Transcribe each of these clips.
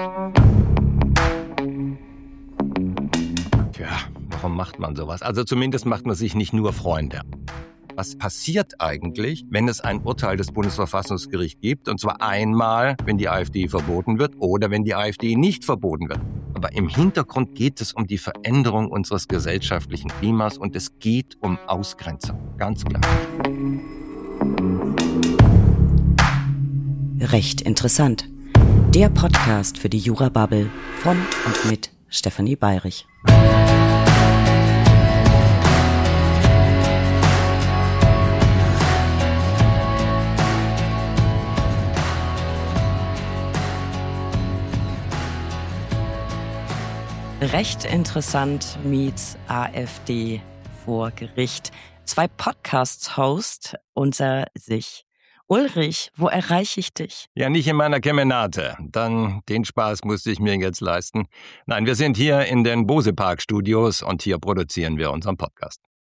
Tja, warum macht man sowas? Also zumindest macht man sich nicht nur Freunde. Was passiert eigentlich, wenn es ein Urteil des Bundesverfassungsgerichts gibt? Und zwar einmal, wenn die AfD verboten wird oder wenn die AfD nicht verboten wird. Aber im Hintergrund geht es um die Veränderung unseres gesellschaftlichen Klimas und es geht um Ausgrenzung. Ganz klar. Recht interessant. Der Podcast für die Jura-Bubble von und mit Stefanie Bayrich. Recht interessant meets AfD vor Gericht. 2 Podcast-Hosts unter sich. Ulrich, wo erreiche ich dich? Ja, nicht in meiner Kemenate. Dann den Spaß musste ich mir jetzt leisten. Nein, wir sind hier in den Bose-Park-Studios und hier produzieren wir unseren Podcast.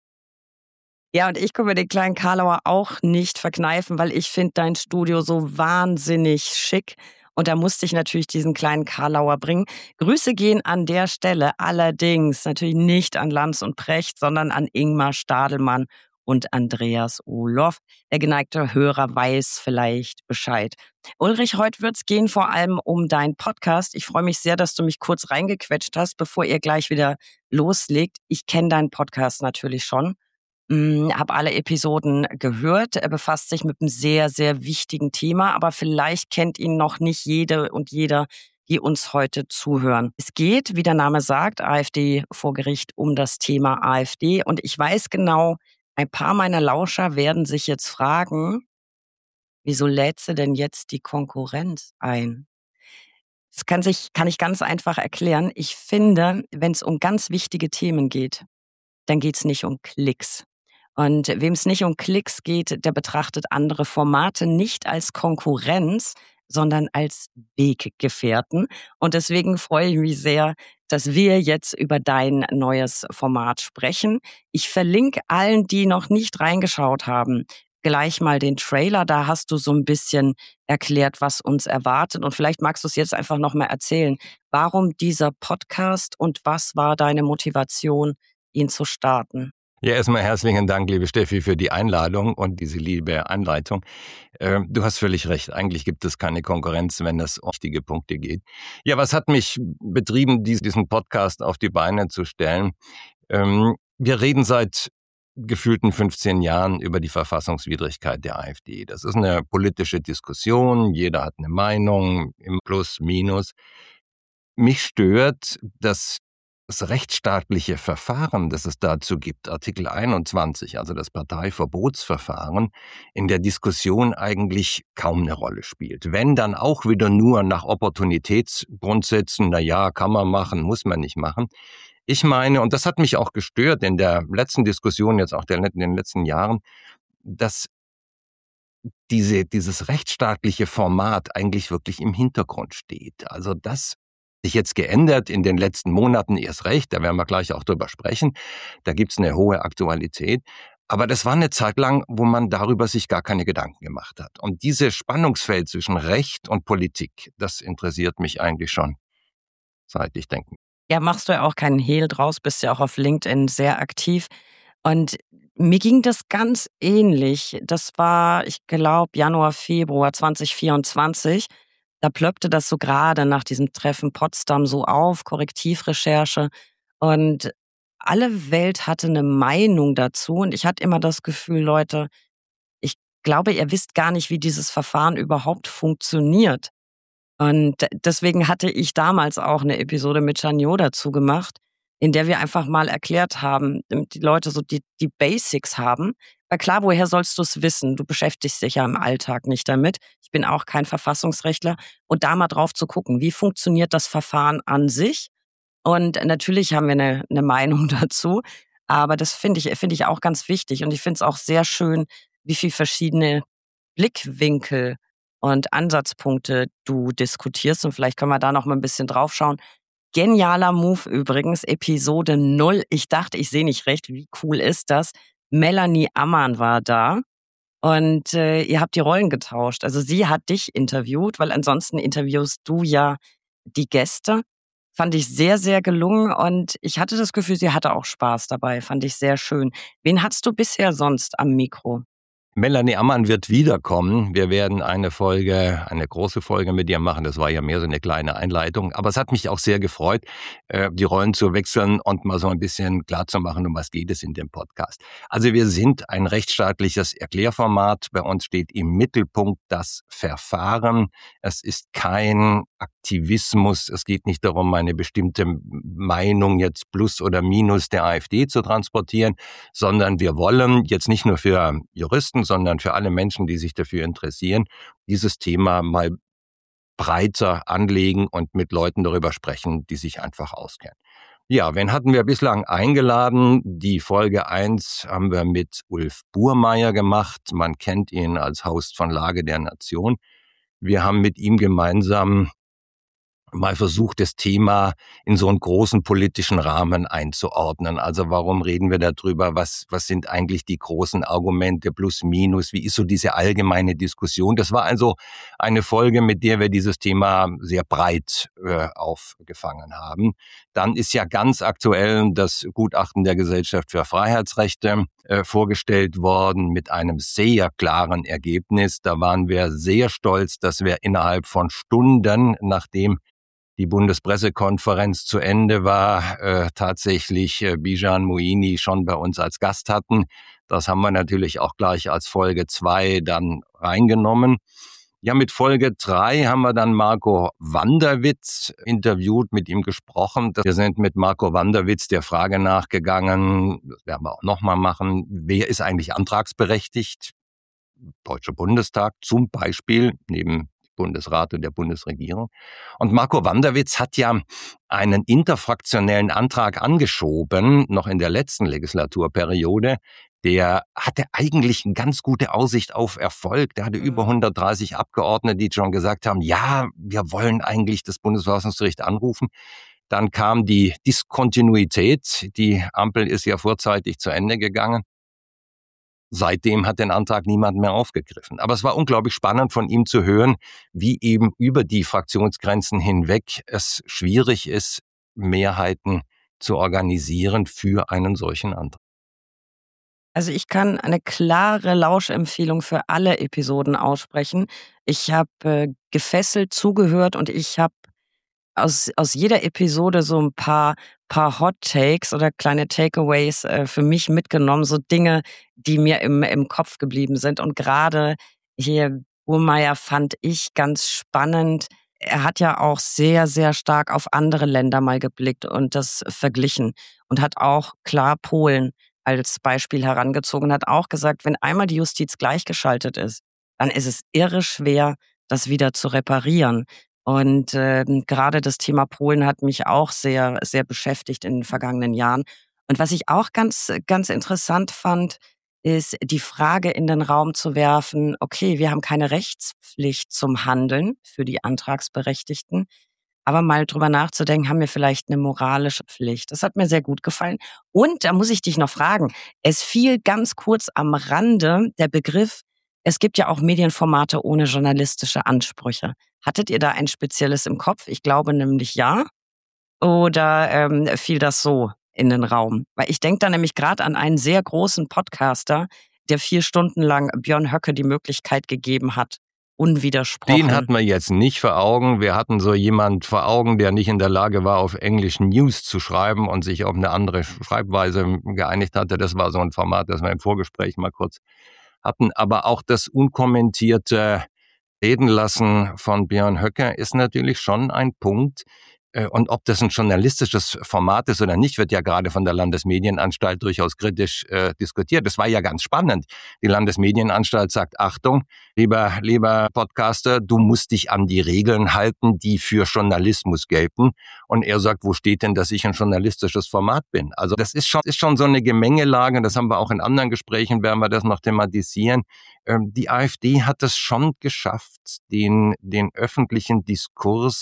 Ja, und ich kann mir den kleinen Karlauer auch nicht verkneifen, weil ich finde dein Studio so wahnsinnig schick. Und da musste ich natürlich diesen kleinen Karlauer bringen. Grüße gehen an der Stelle allerdings natürlich nicht an Lanz und Precht, sondern an Ingmar Stadelmann und Andreas Olof. Der geneigte Hörer weiß vielleicht Bescheid. Ulrich, heute wird's gehen vor allem um deinen Podcast. Ich freue mich sehr, dass du mich kurz reingequetscht hast, bevor ihr gleich wieder loslegt. Ich kenne deinen Podcast natürlich schon. Habe alle Episoden gehört. Er befasst sich mit einem sehr, sehr wichtigen Thema, aber vielleicht kennt ihn noch nicht jede und jeder, die uns heute zuhören. Es geht, wie der Name sagt, AfD vor Gericht, um das Thema AfD. Und ich weiß genau, ein paar meiner Lauscher werden sich jetzt fragen, wieso lädt sie denn jetzt die Konkurrenz ein? Das kann ich ganz einfach erklären. Ich finde, wenn es um ganz wichtige Themen geht, dann geht es nicht um Klicks. Und wem es nicht um Klicks geht, der betrachtet andere Formate nicht als Konkurrenz, sondern als Weggefährten. Und deswegen freue ich mich sehr, dass wir jetzt über dein neues Format sprechen. Ich verlinke allen, die noch nicht reingeschaut haben, gleich mal den Trailer. Da hast du so ein bisschen erklärt, was uns erwartet. Und vielleicht magst du es jetzt einfach noch mal erzählen. Warum dieser Podcast und was war deine Motivation, ihn zu starten? Ja, erstmal herzlichen Dank, liebe Steffi, für die Einladung und diese liebe Anleitung. Du hast völlig recht. Eigentlich gibt es keine Konkurrenz, wenn es um wichtige Punkte geht. Ja, was hat mich betrieben, diesen Podcast auf die Beine zu stellen? Wir reden seit gefühlten 15 Jahren über die Verfassungswidrigkeit der AfD. Das ist eine politische Diskussion. Jeder hat eine Meinung im Plus, Minus. Mich stört, dass das rechtsstaatliche Verfahren, das es dazu gibt, Artikel 21, also das Parteiverbotsverfahren, in der Diskussion eigentlich kaum eine Rolle spielt. Wenn, dann auch wieder nur nach Opportunitätsgrundsätzen, na ja, kann man machen, muss man nicht machen. Ich meine, und das hat mich auch gestört in der letzten Diskussion, jetzt auch in den letzten Jahren, dass dieses rechtsstaatliche Format eigentlich wirklich im Hintergrund steht. Also das sich jetzt geändert in den letzten Monaten erst recht, da werden wir gleich auch drüber sprechen, da gibt's eine hohe Aktualität, aber das war eine Zeit lang, wo man darüber sich gar keine Gedanken gemacht hat. Und dieses Spannungsfeld zwischen Recht und Politik, das interessiert mich eigentlich schon, seit ich denke. Ja, machst du ja auch keinen Hehl draus, bist ja auch auf LinkedIn sehr aktiv. Und mir ging das ganz ähnlich. Das war, ich glaube, Januar, Februar 2024. Da plöppte das so gerade nach diesem Treffen Potsdam so auf, Korrektivrecherche. Und alle Welt hatte eine Meinung dazu. Und ich hatte immer das Gefühl, Leute, ich glaube, ihr wisst gar nicht, wie dieses Verfahren überhaupt funktioniert. Und deswegen hatte ich damals auch eine Episode mit Janjo dazu gemacht, in der wir einfach mal erklärt haben, damit die Leute so die Basics haben. Weil klar, woher sollst du es wissen? Du beschäftigst dich ja im Alltag nicht damit. Ich bin auch kein Verfassungsrechtler. Und da mal drauf zu gucken, wie funktioniert das Verfahren an sich? Und natürlich haben wir eine Meinung dazu. Aber das finde ich auch ganz wichtig. Und ich finde es auch sehr schön, wie viel verschiedene Blickwinkel und Ansatzpunkte du diskutierst. Und vielleicht können wir da noch mal ein bisschen drauf schauen. Genialer Move übrigens, Episode 0. Ich dachte, ich sehe nicht recht. Wie cool ist das? Melanie Ammann war da und ihr habt die Rollen getauscht. Also sie hat dich interviewt, weil ansonsten interviewst du ja die Gäste fand ich sehr, sehr gelungen und ich hatte das Gefühl, sie hatte auch Spaß dabei, fand ich sehr schön. Wen hattest du bisher sonst am Mikro? Melanie Ammann wird wiederkommen. Wir werden eine große Folge mit ihr machen. Das war ja mehr so eine kleine Einleitung. Aber es hat mich auch sehr gefreut, die Rollen zu wechseln und mal so ein bisschen klarzumachen, um was geht es in dem Podcast. Also wir sind ein rechtsstaatliches Erklärformat. Bei uns steht im Mittelpunkt das Verfahren. Es ist kein Aktivismus. Es geht nicht darum, eine bestimmte Meinung jetzt plus oder minus der AfD zu transportieren, sondern wir wollen jetzt nicht nur für Juristen, sondern für alle Menschen, die sich dafür interessieren, dieses Thema mal breiter anlegen und mit Leuten darüber sprechen, die sich einfach auskennen. Ja, wen hatten wir bislang eingeladen? Die Folge 1 haben wir mit Ulf Burmeier gemacht. Man kennt ihn als Host von Lage der Nation. Wir haben mit ihm gemeinsam mal versucht, das Thema in so einen großen politischen Rahmen einzuordnen. Also warum reden wir darüber? Was sind eigentlich die großen Argumente plus minus? Wie ist so diese allgemeine Diskussion? Das war also eine Folge, mit der wir dieses Thema sehr breit aufgefangen haben. Dann ist ja ganz aktuell das Gutachten der Gesellschaft für Freiheitsrechte vorgestellt worden mit einem sehr klaren Ergebnis. Da waren wir sehr stolz, dass wir innerhalb von Stunden, nachdem die Bundespressekonferenz zu Ende war, tatsächlich Bijan Moini schon bei uns als Gast hatten. Das haben wir natürlich auch gleich als Folge 2 dann reingenommen. Ja, mit Folge 3 haben wir dann Marco Wanderwitz interviewt, mit ihm gesprochen. Wir sind mit Marco Wanderwitz der Frage nachgegangen, das werden wir auch nochmal machen, wer ist eigentlich antragsberechtigt? Deutscher Bundestag zum Beispiel, neben Bundesrat und der Bundesregierung. Und Marco Wanderwitz hat ja einen interfraktionellen Antrag angeschoben, noch in der letzten Legislaturperiode. Der hatte eigentlich eine ganz gute Aussicht auf Erfolg. Der hatte über 130 Abgeordnete, die schon gesagt haben, ja, wir wollen eigentlich das Bundesverfassungsgericht anrufen. Dann kam die Diskontinuität. Die Ampel ist ja vorzeitig zu Ende gegangen. Seitdem hat den Antrag niemand mehr aufgegriffen. Aber es war unglaublich spannend von ihm zu hören, wie eben über die Fraktionsgrenzen hinweg es schwierig ist, Mehrheiten zu organisieren für einen solchen Antrag. Also ich kann eine klare Lauschempfehlung für alle Episoden aussprechen. Ich habe gefesselt zugehört und ich habe aus jeder Episode so ein paar Hot Takes oder kleine Takeaways für mich mitgenommen, so Dinge, die mir im Kopf geblieben sind. Und gerade hier Burmeier fand ich ganz spannend. Er hat ja auch sehr, sehr stark auf andere Länder mal geblickt und das verglichen und hat auch klar Polen als Beispiel herangezogen und hat auch gesagt, wenn einmal die Justiz gleichgeschaltet ist, dann ist es irre schwer, das wieder zu reparieren. Und gerade das Thema Polen hat mich auch sehr, sehr beschäftigt in den vergangenen Jahren. Und was ich auch ganz interessant fand, ist die Frage in den Raum zu werfen, okay, wir haben keine Rechtspflicht zum Handeln für die Antragsberechtigten, aber mal drüber nachzudenken, haben wir vielleicht eine moralische Pflicht? Das hat mir sehr gut gefallen. Und da muss ich dich noch fragen, es fiel ganz kurz am Rande der Begriff, es gibt ja auch Medienformate ohne journalistische Ansprüche. Hattet ihr da ein spezielles im Kopf? Ich glaube nämlich ja. Oder fiel das so in den Raum? Weil ich denke da nämlich gerade an einen sehr großen Podcaster, der 4 Stunden lang Björn Höcke die Möglichkeit gegeben hat, Den unwidersprochen. hatten wir jetzt nicht vor Augen. Wir hatten so jemand vor Augen, der nicht in der Lage war, auf Englisch News zu schreiben und sich auf eine andere Schreibweise geeinigt hatte. Das war so ein Format, das wir im Vorgespräch mal kurz hatten. Aber auch das unkommentierte Reden lassen von Björn Höcke ist natürlich schon ein Punkt. Und ob das ein journalistisches Format ist oder nicht, wird ja gerade von der Landesmedienanstalt durchaus kritisch diskutiert. Das war ja ganz spannend. Die Landesmedienanstalt sagt, Achtung, lieber Podcaster, du musst dich an die Regeln halten, die für Journalismus gelten. Und er sagt, wo steht denn, dass ich ein journalistisches Format bin? Also das ist schon so eine Gemengelage. Das haben wir auch in anderen Gesprächen, werden wir das noch thematisieren. Die AfD hat es schon geschafft, den öffentlichen Diskurs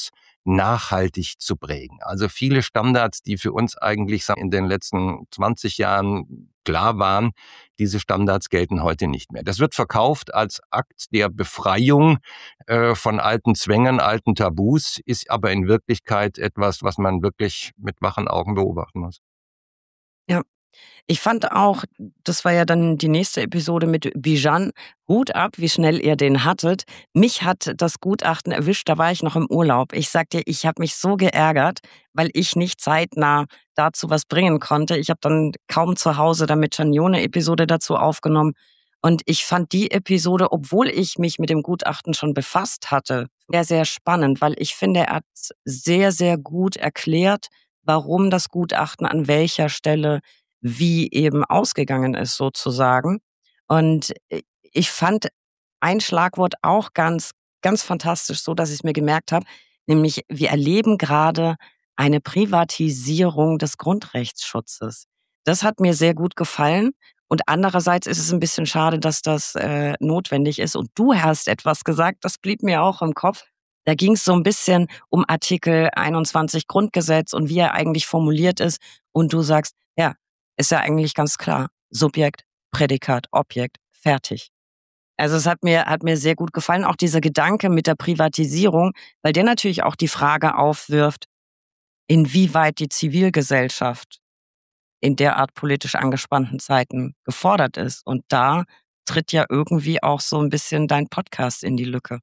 nachhaltig zu prägen. Also viele Standards, die für uns eigentlich in den letzten 20 Jahren klar waren, diese Standards gelten heute nicht mehr. Das wird verkauft als Akt der Befreiung von alten Zwängen, alten Tabus, ist aber in Wirklichkeit etwas, was man wirklich mit wachen Augen beobachten muss. Ja. Ich fand auch, das war ja dann die nächste Episode mit Bijan, Hut ab, wie schnell ihr den hattet. Mich hat das Gutachten erwischt, da war ich noch im Urlaub. Ich sag dir, ich habe mich so geärgert, weil ich nicht zeitnah dazu was bringen konnte. Ich habe dann kaum zu Hause damit Janjo eine Episode dazu aufgenommen. Und ich fand die Episode, obwohl ich mich mit dem Gutachten schon befasst hatte, sehr, sehr spannend, weil ich finde, er hat sehr, sehr gut erklärt, warum das Gutachten an welcher Stelle wie eben ausgegangen ist sozusagen. Und ich fand ein Schlagwort auch ganz, ganz fantastisch, so dass ich es mir gemerkt habe, nämlich wir erleben gerade eine Privatisierung des Grundrechtsschutzes. Das hat mir sehr gut gefallen. Und andererseits ist es ein bisschen schade, dass das notwendig ist. Und du hast etwas gesagt, das blieb mir auch im Kopf. Da ging es so ein bisschen um Artikel 21 Grundgesetz und wie er eigentlich formuliert ist. Und du sagst, ja, ist ja eigentlich ganz klar. Subjekt, Prädikat, Objekt, fertig. Also es hat mir sehr gut gefallen, auch dieser Gedanke mit der Privatisierung, weil der natürlich auch die Frage aufwirft, inwieweit die Zivilgesellschaft in derart politisch angespannten Zeiten gefordert ist. Und da tritt ja irgendwie auch so ein bisschen dein Podcast in die Lücke.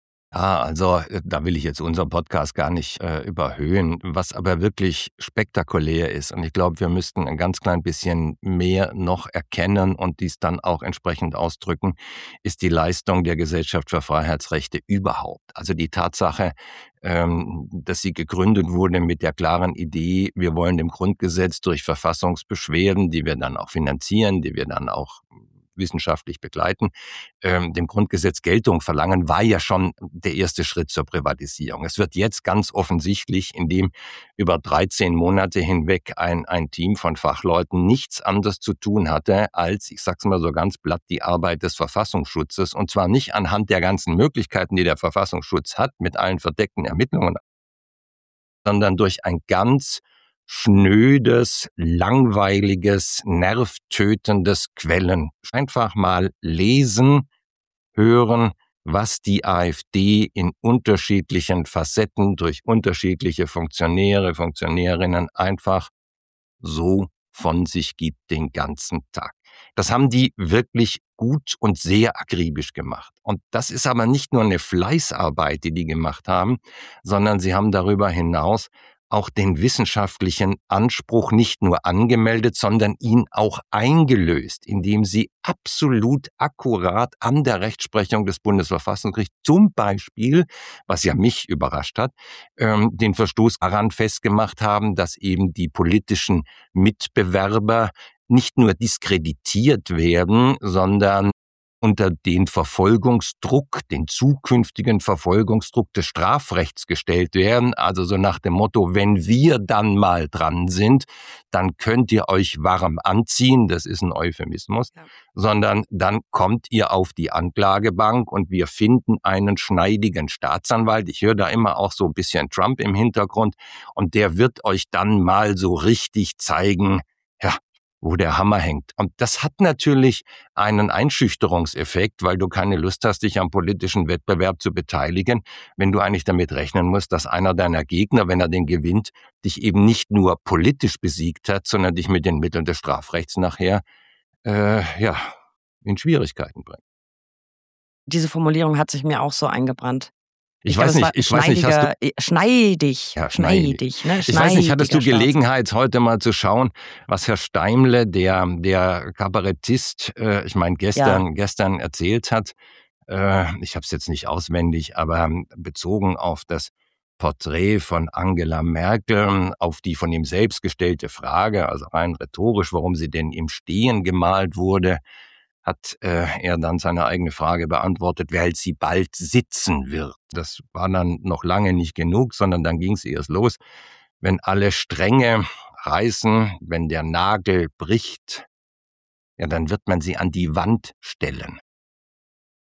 Also da will ich jetzt unseren Podcast gar nicht überhöhen. Was aber wirklich spektakulär ist, und ich glaube, wir müssten ein ganz klein bisschen mehr noch erkennen und dies dann auch entsprechend ausdrücken, ist die Leistung der Gesellschaft für Freiheitsrechte überhaupt. Also die Tatsache, dass sie gegründet wurde mit der klaren Idee, wir wollen dem Grundgesetz durch Verfassungsbeschwerden, die wir dann auch finanzieren, die wir dann auch wissenschaftlich begleiten, dem Grundgesetz Geltung verlangen, war ja schon der erste Schritt zur Privatisierung. Es wird jetzt ganz offensichtlich, indem über 13 Monate hinweg ein Team von Fachleuten nichts anderes zu tun hatte, als, ich sag's mal so ganz platt, die Arbeit des Verfassungsschutzes, und zwar nicht anhand der ganzen Möglichkeiten, die der Verfassungsschutz hat, mit allen verdeckten Ermittlungen, sondern durch ein ganz schnödes, langweiliges, nervtötendes Quellen. Einfach mal lesen, hören, was die AfD in unterschiedlichen Facetten durch unterschiedliche Funktionäre, Funktionärinnen einfach so von sich gibt den ganzen Tag. Das haben die wirklich gut und sehr akribisch gemacht. Und das ist aber nicht nur eine Fleißarbeit, die die gemacht haben, sondern sie haben darüber hinaus auch den wissenschaftlichen Anspruch nicht nur angemeldet, sondern ihn auch eingelöst, indem sie absolut akkurat an der Rechtsprechung des Bundesverfassungsgerichts zum Beispiel, was ja mich überrascht hat, den Verstoß daran festgemacht haben, dass eben die politischen Mitbewerber nicht nur diskreditiert werden, sondern unter den Verfolgungsdruck, den zukünftigen Verfolgungsdruck des Strafrechts gestellt werden. Also so nach dem Motto, wenn wir dann mal dran sind, dann könnt ihr euch warm anziehen, das ist ein Euphemismus, ja, sondern dann kommt ihr auf die Anklagebank und wir finden einen schneidigen Staatsanwalt. Ich höre da immer auch so ein bisschen Trump im Hintergrund und der wird euch dann mal so richtig zeigen, ja, wo der Hammer hängt. Und das hat natürlich einen Einschüchterungseffekt, weil du keine Lust hast, dich am politischen Wettbewerb zu beteiligen, wenn du eigentlich damit rechnen musst, dass einer deiner Gegner, wenn er den gewinnt, dich eben nicht nur politisch besiegt hat, sondern dich mit den Mitteln des Strafrechts nachher in Schwierigkeiten bringt. Diese Formulierung hat sich mir auch so eingebrannt. Ich weiß nicht, hast du... Schneidig, Ja, schneidig, ne? Ich weiß nicht, hattest du Gelegenheit, heute mal zu schauen, was Herr Steimle, der Kabarettist, gestern erzählt hat? Ich habe es jetzt nicht auswendig, aber bezogen auf das Porträt von Angela Merkel, auf die von ihm selbst gestellte Frage, also rein rhetorisch, warum sie denn im Stehen gemalt wurde, hat er dann seine eigene Frage beantwortet, weil sie bald sitzen wird. Das war dann noch lange nicht genug, sondern dann ging es erst los. Wenn alle Stränge reißen, wenn der Nagel bricht, ja, dann wird man sie an die Wand stellen.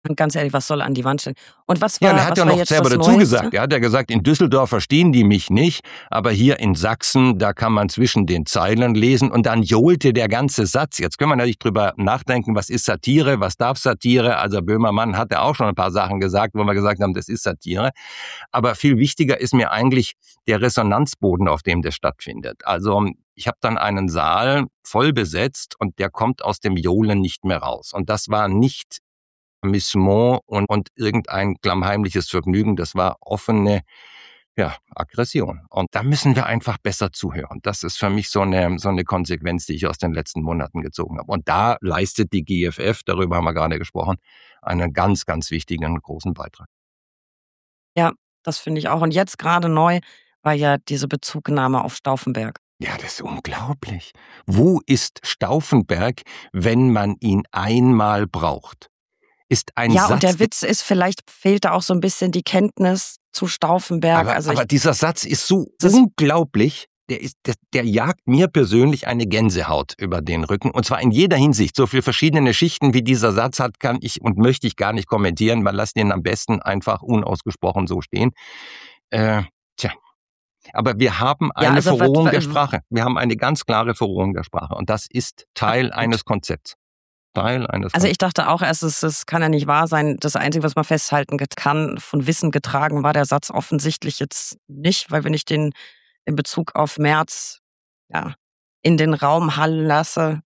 Und ganz ehrlich, was soll an die Wand stehen? Und was Ja, und er war, hat was ja war noch jetzt selber das dazu Neueste? gesagt. Er hat ja gesagt, in Düsseldorf verstehen die mich nicht, aber hier in Sachsen, da kann man zwischen den Zeilen lesen. Und dann johlte der ganze Satz. Jetzt können wir natürlich drüber nachdenken, was ist Satire, was darf Satire? Also Böhmermann hat ja auch schon ein paar Sachen gesagt, wo wir gesagt haben, das ist Satire. Aber viel wichtiger ist mir eigentlich der Resonanzboden, auf dem das stattfindet. Also ich habe dann einen Saal voll besetzt und der kommt aus dem Johlen nicht mehr raus. Und das war nicht Amüsement und irgendein klammheimliches Vergnügen, das war offene Aggression. Und da müssen wir einfach besser zuhören. Das ist für mich so eine Konsequenz, die ich aus den letzten Monaten gezogen habe. Und da leistet die GfF, darüber haben wir gerade gesprochen, einen ganz, ganz wichtigen und großen Beitrag. Ja, das finde ich auch. Und jetzt gerade neu war ja diese Bezugnahme auf Stauffenberg. Ja, das ist unglaublich. Wo ist Stauffenberg, wenn man ihn einmal braucht? Ist ein Ja, und Satz, der Witz ist, vielleicht fehlt da auch so ein bisschen die Kenntnis zu Stauffenberg. aber dieser Satz ist so das unglaublich, der jagt mir persönlich eine Gänsehaut über den Rücken, und zwar in jeder Hinsicht. So viele verschiedene Schichten, wie dieser Satz hat, kann ich und möchte ich gar nicht kommentieren. Man lässt den am besten einfach unausgesprochen so stehen. Äh, tja, aber wir haben ja, eine also Verrohung der Sprache. Wir haben eine ganz klare Verrohung der Sprache, und das ist Teil absolut. eines Konzepts. Teil eines Also, Konzepts. ich dachte auch erst, es kann ja nicht wahr sein. Das Einzige, was man festhalten kann, von Wissen getragen war der Satz offensichtlich jetzt nicht, weil wenn ich den in Bezug auf Merz, ja, in den Raum hallen lasse,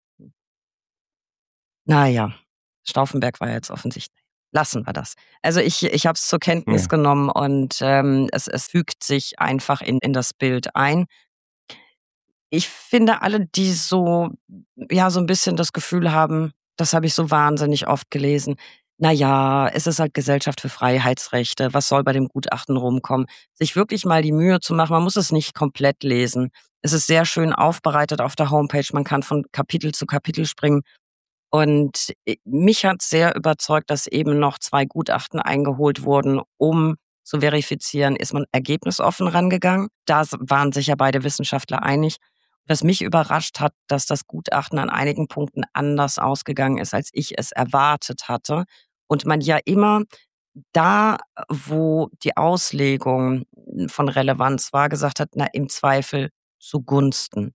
na ja, Stauffenberg war jetzt offensichtlich. Lassen wir das. Also, ich habe es zur Kenntnis Ja. genommen und, es fügt sich einfach in das Bild ein. Ich finde, alle, die so ja, so ein bisschen das Gefühl haben, das habe ich so wahnsinnig oft gelesen: „Na ja, es ist halt Gesellschaft für Freiheitsrechte. Was soll bei dem Gutachten rumkommen?“ Sich wirklich mal die Mühe zu machen, man muss es nicht komplett lesen. Es ist sehr schön aufbereitet auf der Homepage. Man kann von Kapitel zu Kapitel springen. Und, mich hat sehr überzeugt, dass eben noch 2 Gutachten eingeholt wurden, um zu verifizieren, ist man ergebnisoffen rangegangen. Da waren sich ja beide Wissenschaftler einig. Was mich überrascht hat, dass das Gutachten an einigen Punkten anders ausgegangen ist, als ich es erwartet hatte. Und man ja immer da, wo die Auslegung von Relevanz war, gesagt hat: „Na, im Zweifel zugunsten.“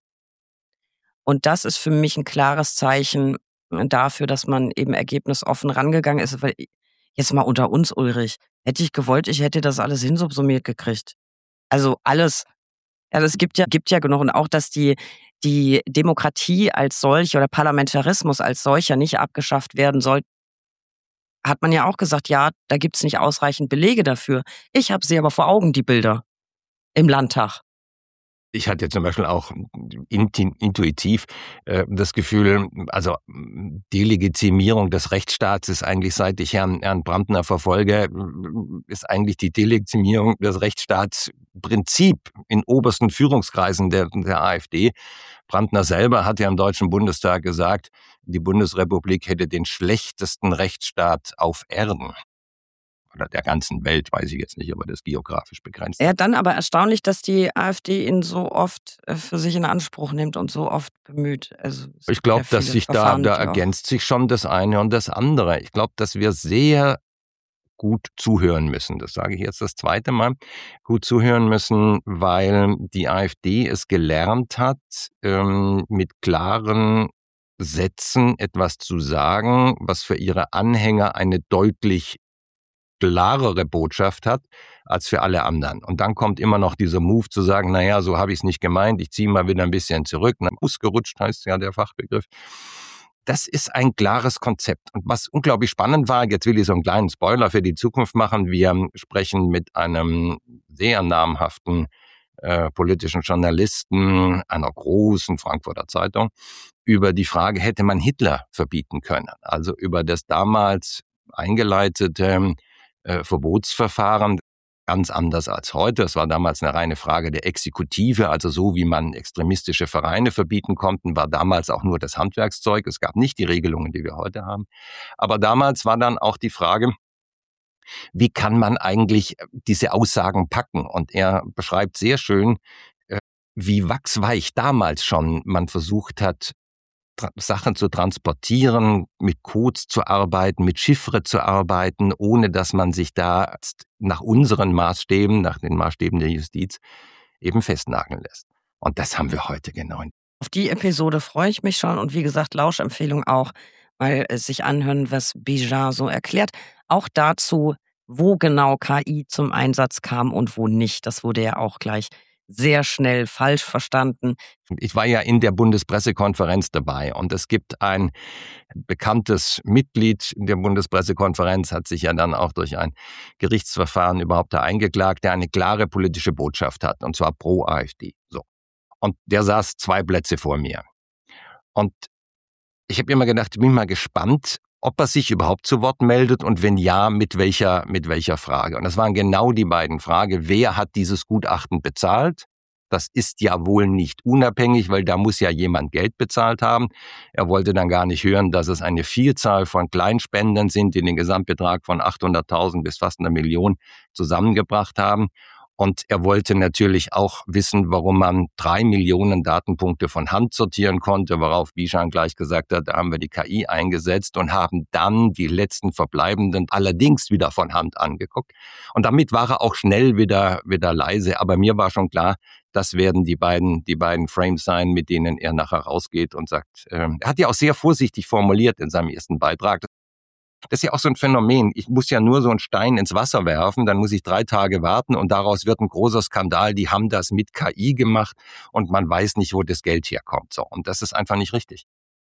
Und das ist für mich 'n klares Zeichen dafür, dass man eben ergebnisoffen rangegangen ist, weil jetzt mal unter uns, Ulrich, hätte ich gewollt, ich hätte das alles hinsubsumiert gekriegt. Also, alles. Ja, das gibt ja genug, und auch, dass die Demokratie als solche oder Parlamentarismus als solcher nicht abgeschafft werden soll, hat man ja auch gesagt: „Ja, da gibt's nicht ausreichend Belege dafür.“ Ich habe sie aber vor Augen, die Bilder im Landtag. Ich hatte zum Beispiel auch intuitiv das Gefühl, also Delegitimierung des Rechtsstaats ist eigentlich, seit ich Herrn Brandner verfolge, ist eigentlich die Delegitimierung des Rechtsstaats Prinzip in obersten Führungskreisen der AfD. Brandner selber hat ja im Deutschen Bundestag gesagt, die Bundesrepublik hätte den schlechtesten Rechtsstaat auf Erden. Oder der ganzen Welt, weiß ich jetzt nicht, aber das geografisch begrenzt. Ja, dann aber erstaunlich, dass die AfD ihn so oft, für sich in Anspruch nimmt und so oft bemüht. Also, es Ich gibt ja glaube, dass viele sich da Verfahren, die auch ergänzt sich schon das eine und das andere. Ich glaube, dass wir sehr gut zuhören müssen. Das sage ich jetzt das zweite Mal. Gut zuhören müssen, weil die AfD es gelernt hat, mit klaren Sätzen etwas zu sagen, was für ihre Anhänger eine deutlich klarere Botschaft hat als für alle anderen. Und dann kommt immer noch dieser Move zu sagen, na ja, so habe ich es nicht gemeint, ich ziehe mal wieder ein bisschen zurück. Ausgerutscht heißt ja der Fachbegriff. Das ist ein klares Konzept. Und was unglaublich spannend war, jetzt will ich so einen kleinen Spoiler für die Zukunft machen. Wir sprechen mit einem sehr namhaften politischen Journalisten einer großen Frankfurter Zeitung über die Frage, hätte man Hitler verbieten können? Also über das damals eingeleitete Verbotsverfahren, ganz anders als heute. Es war damals eine reine Frage der Exekutive, also so wie man extremistische Vereine verbieten konnte, war damals auch nur das Handwerkszeug. Es gab nicht die Regelungen, die wir heute haben. Aber damals war dann auch die Frage, wie kann man eigentlich diese Aussagen packen? Und er beschreibt sehr schön, wie wachsweich damals schon man versucht hat, Sachen zu transportieren, mit Codes zu arbeiten, mit Chiffre zu arbeiten, ohne dass man sich da nach unseren Maßstäben, nach den Maßstäben der Justiz eben festnageln lässt. Und das haben wir heute genau. Auf die Episode freue ich mich schon und wie gesagt, Lauschempfehlung auch, mal sich anhören, was Bijar so erklärt. Auch dazu, wo genau KI zum Einsatz kam und wo nicht. Das wurde ja auch gleich sehr schnell falsch verstanden. Ich war ja in der Bundespressekonferenz dabei und es gibt ein bekanntes Mitglied der Bundespressekonferenz, hat sich ja dann auch durch ein Gerichtsverfahren überhaupt da eingeklagt, der eine klare politische Botschaft hat, und zwar pro AfD. So. Und der saß 2 Plätze vor mir. Und ich habe immer gedacht, ich bin mal gespannt, ob er sich überhaupt zu Wort meldet und wenn ja, mit welcher Frage. Und das waren genau die beiden Fragen. Wer hat dieses Gutachten bezahlt? Das ist ja wohl nicht unabhängig, weil da muss ja jemand Geld bezahlt haben. Er wollte dann gar nicht hören, dass es eine Vielzahl von Kleinspendern sind, die den Gesamtbetrag von 800.000 bis fast 1 Million zusammengebracht haben. Und er wollte natürlich auch wissen, warum man 3 Millionen Datenpunkte von Hand sortieren konnte, worauf Bijan gleich gesagt hat, da haben wir die KI eingesetzt und haben dann die letzten verbleibenden allerdings wieder von Hand angeguckt. Und damit war er auch schnell wieder leise. Aber mir war schon klar, das werden die beiden Frames sein, mit denen er nachher rausgeht und sagt, er hat ja auch sehr vorsichtig formuliert in seinem ersten Beitrag. Das ist ja auch so ein Phänomen. Ich muss ja nur so einen Stein ins Wasser werfen, dann muss ich 3 Tage warten und daraus wird ein großer Skandal. Die haben das mit KI gemacht und man weiß nicht, wo das Geld herkommt. So. Und das ist einfach nicht richtig.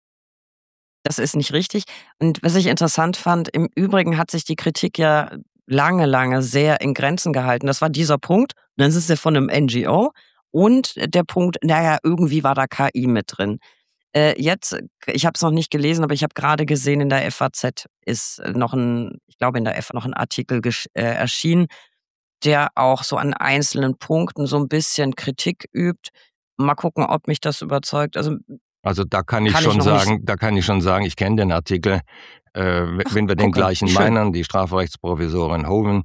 Das ist nicht richtig. Und was ich interessant fand, im Übrigen hat sich die Kritik ja lange sehr in Grenzen gehalten. Das war dieser Punkt. Dann ist es ja von einem NGO. Und der Punkt, naja, irgendwie war da KI mit drin. Jetzt, ich habe es noch nicht gelesen, aber ich habe gerade gesehen, in der FAZ ist noch ich glaube in der FAZ noch ein Artikel erschienen, der auch so an einzelnen Punkten so ein bisschen Kritik übt. Mal gucken, ob mich das überzeugt. Also da kann ich schon sagen, ich kenne den Artikel, wenn wir den gleichen meinen, die Strafrechtsprofessorin Hoven,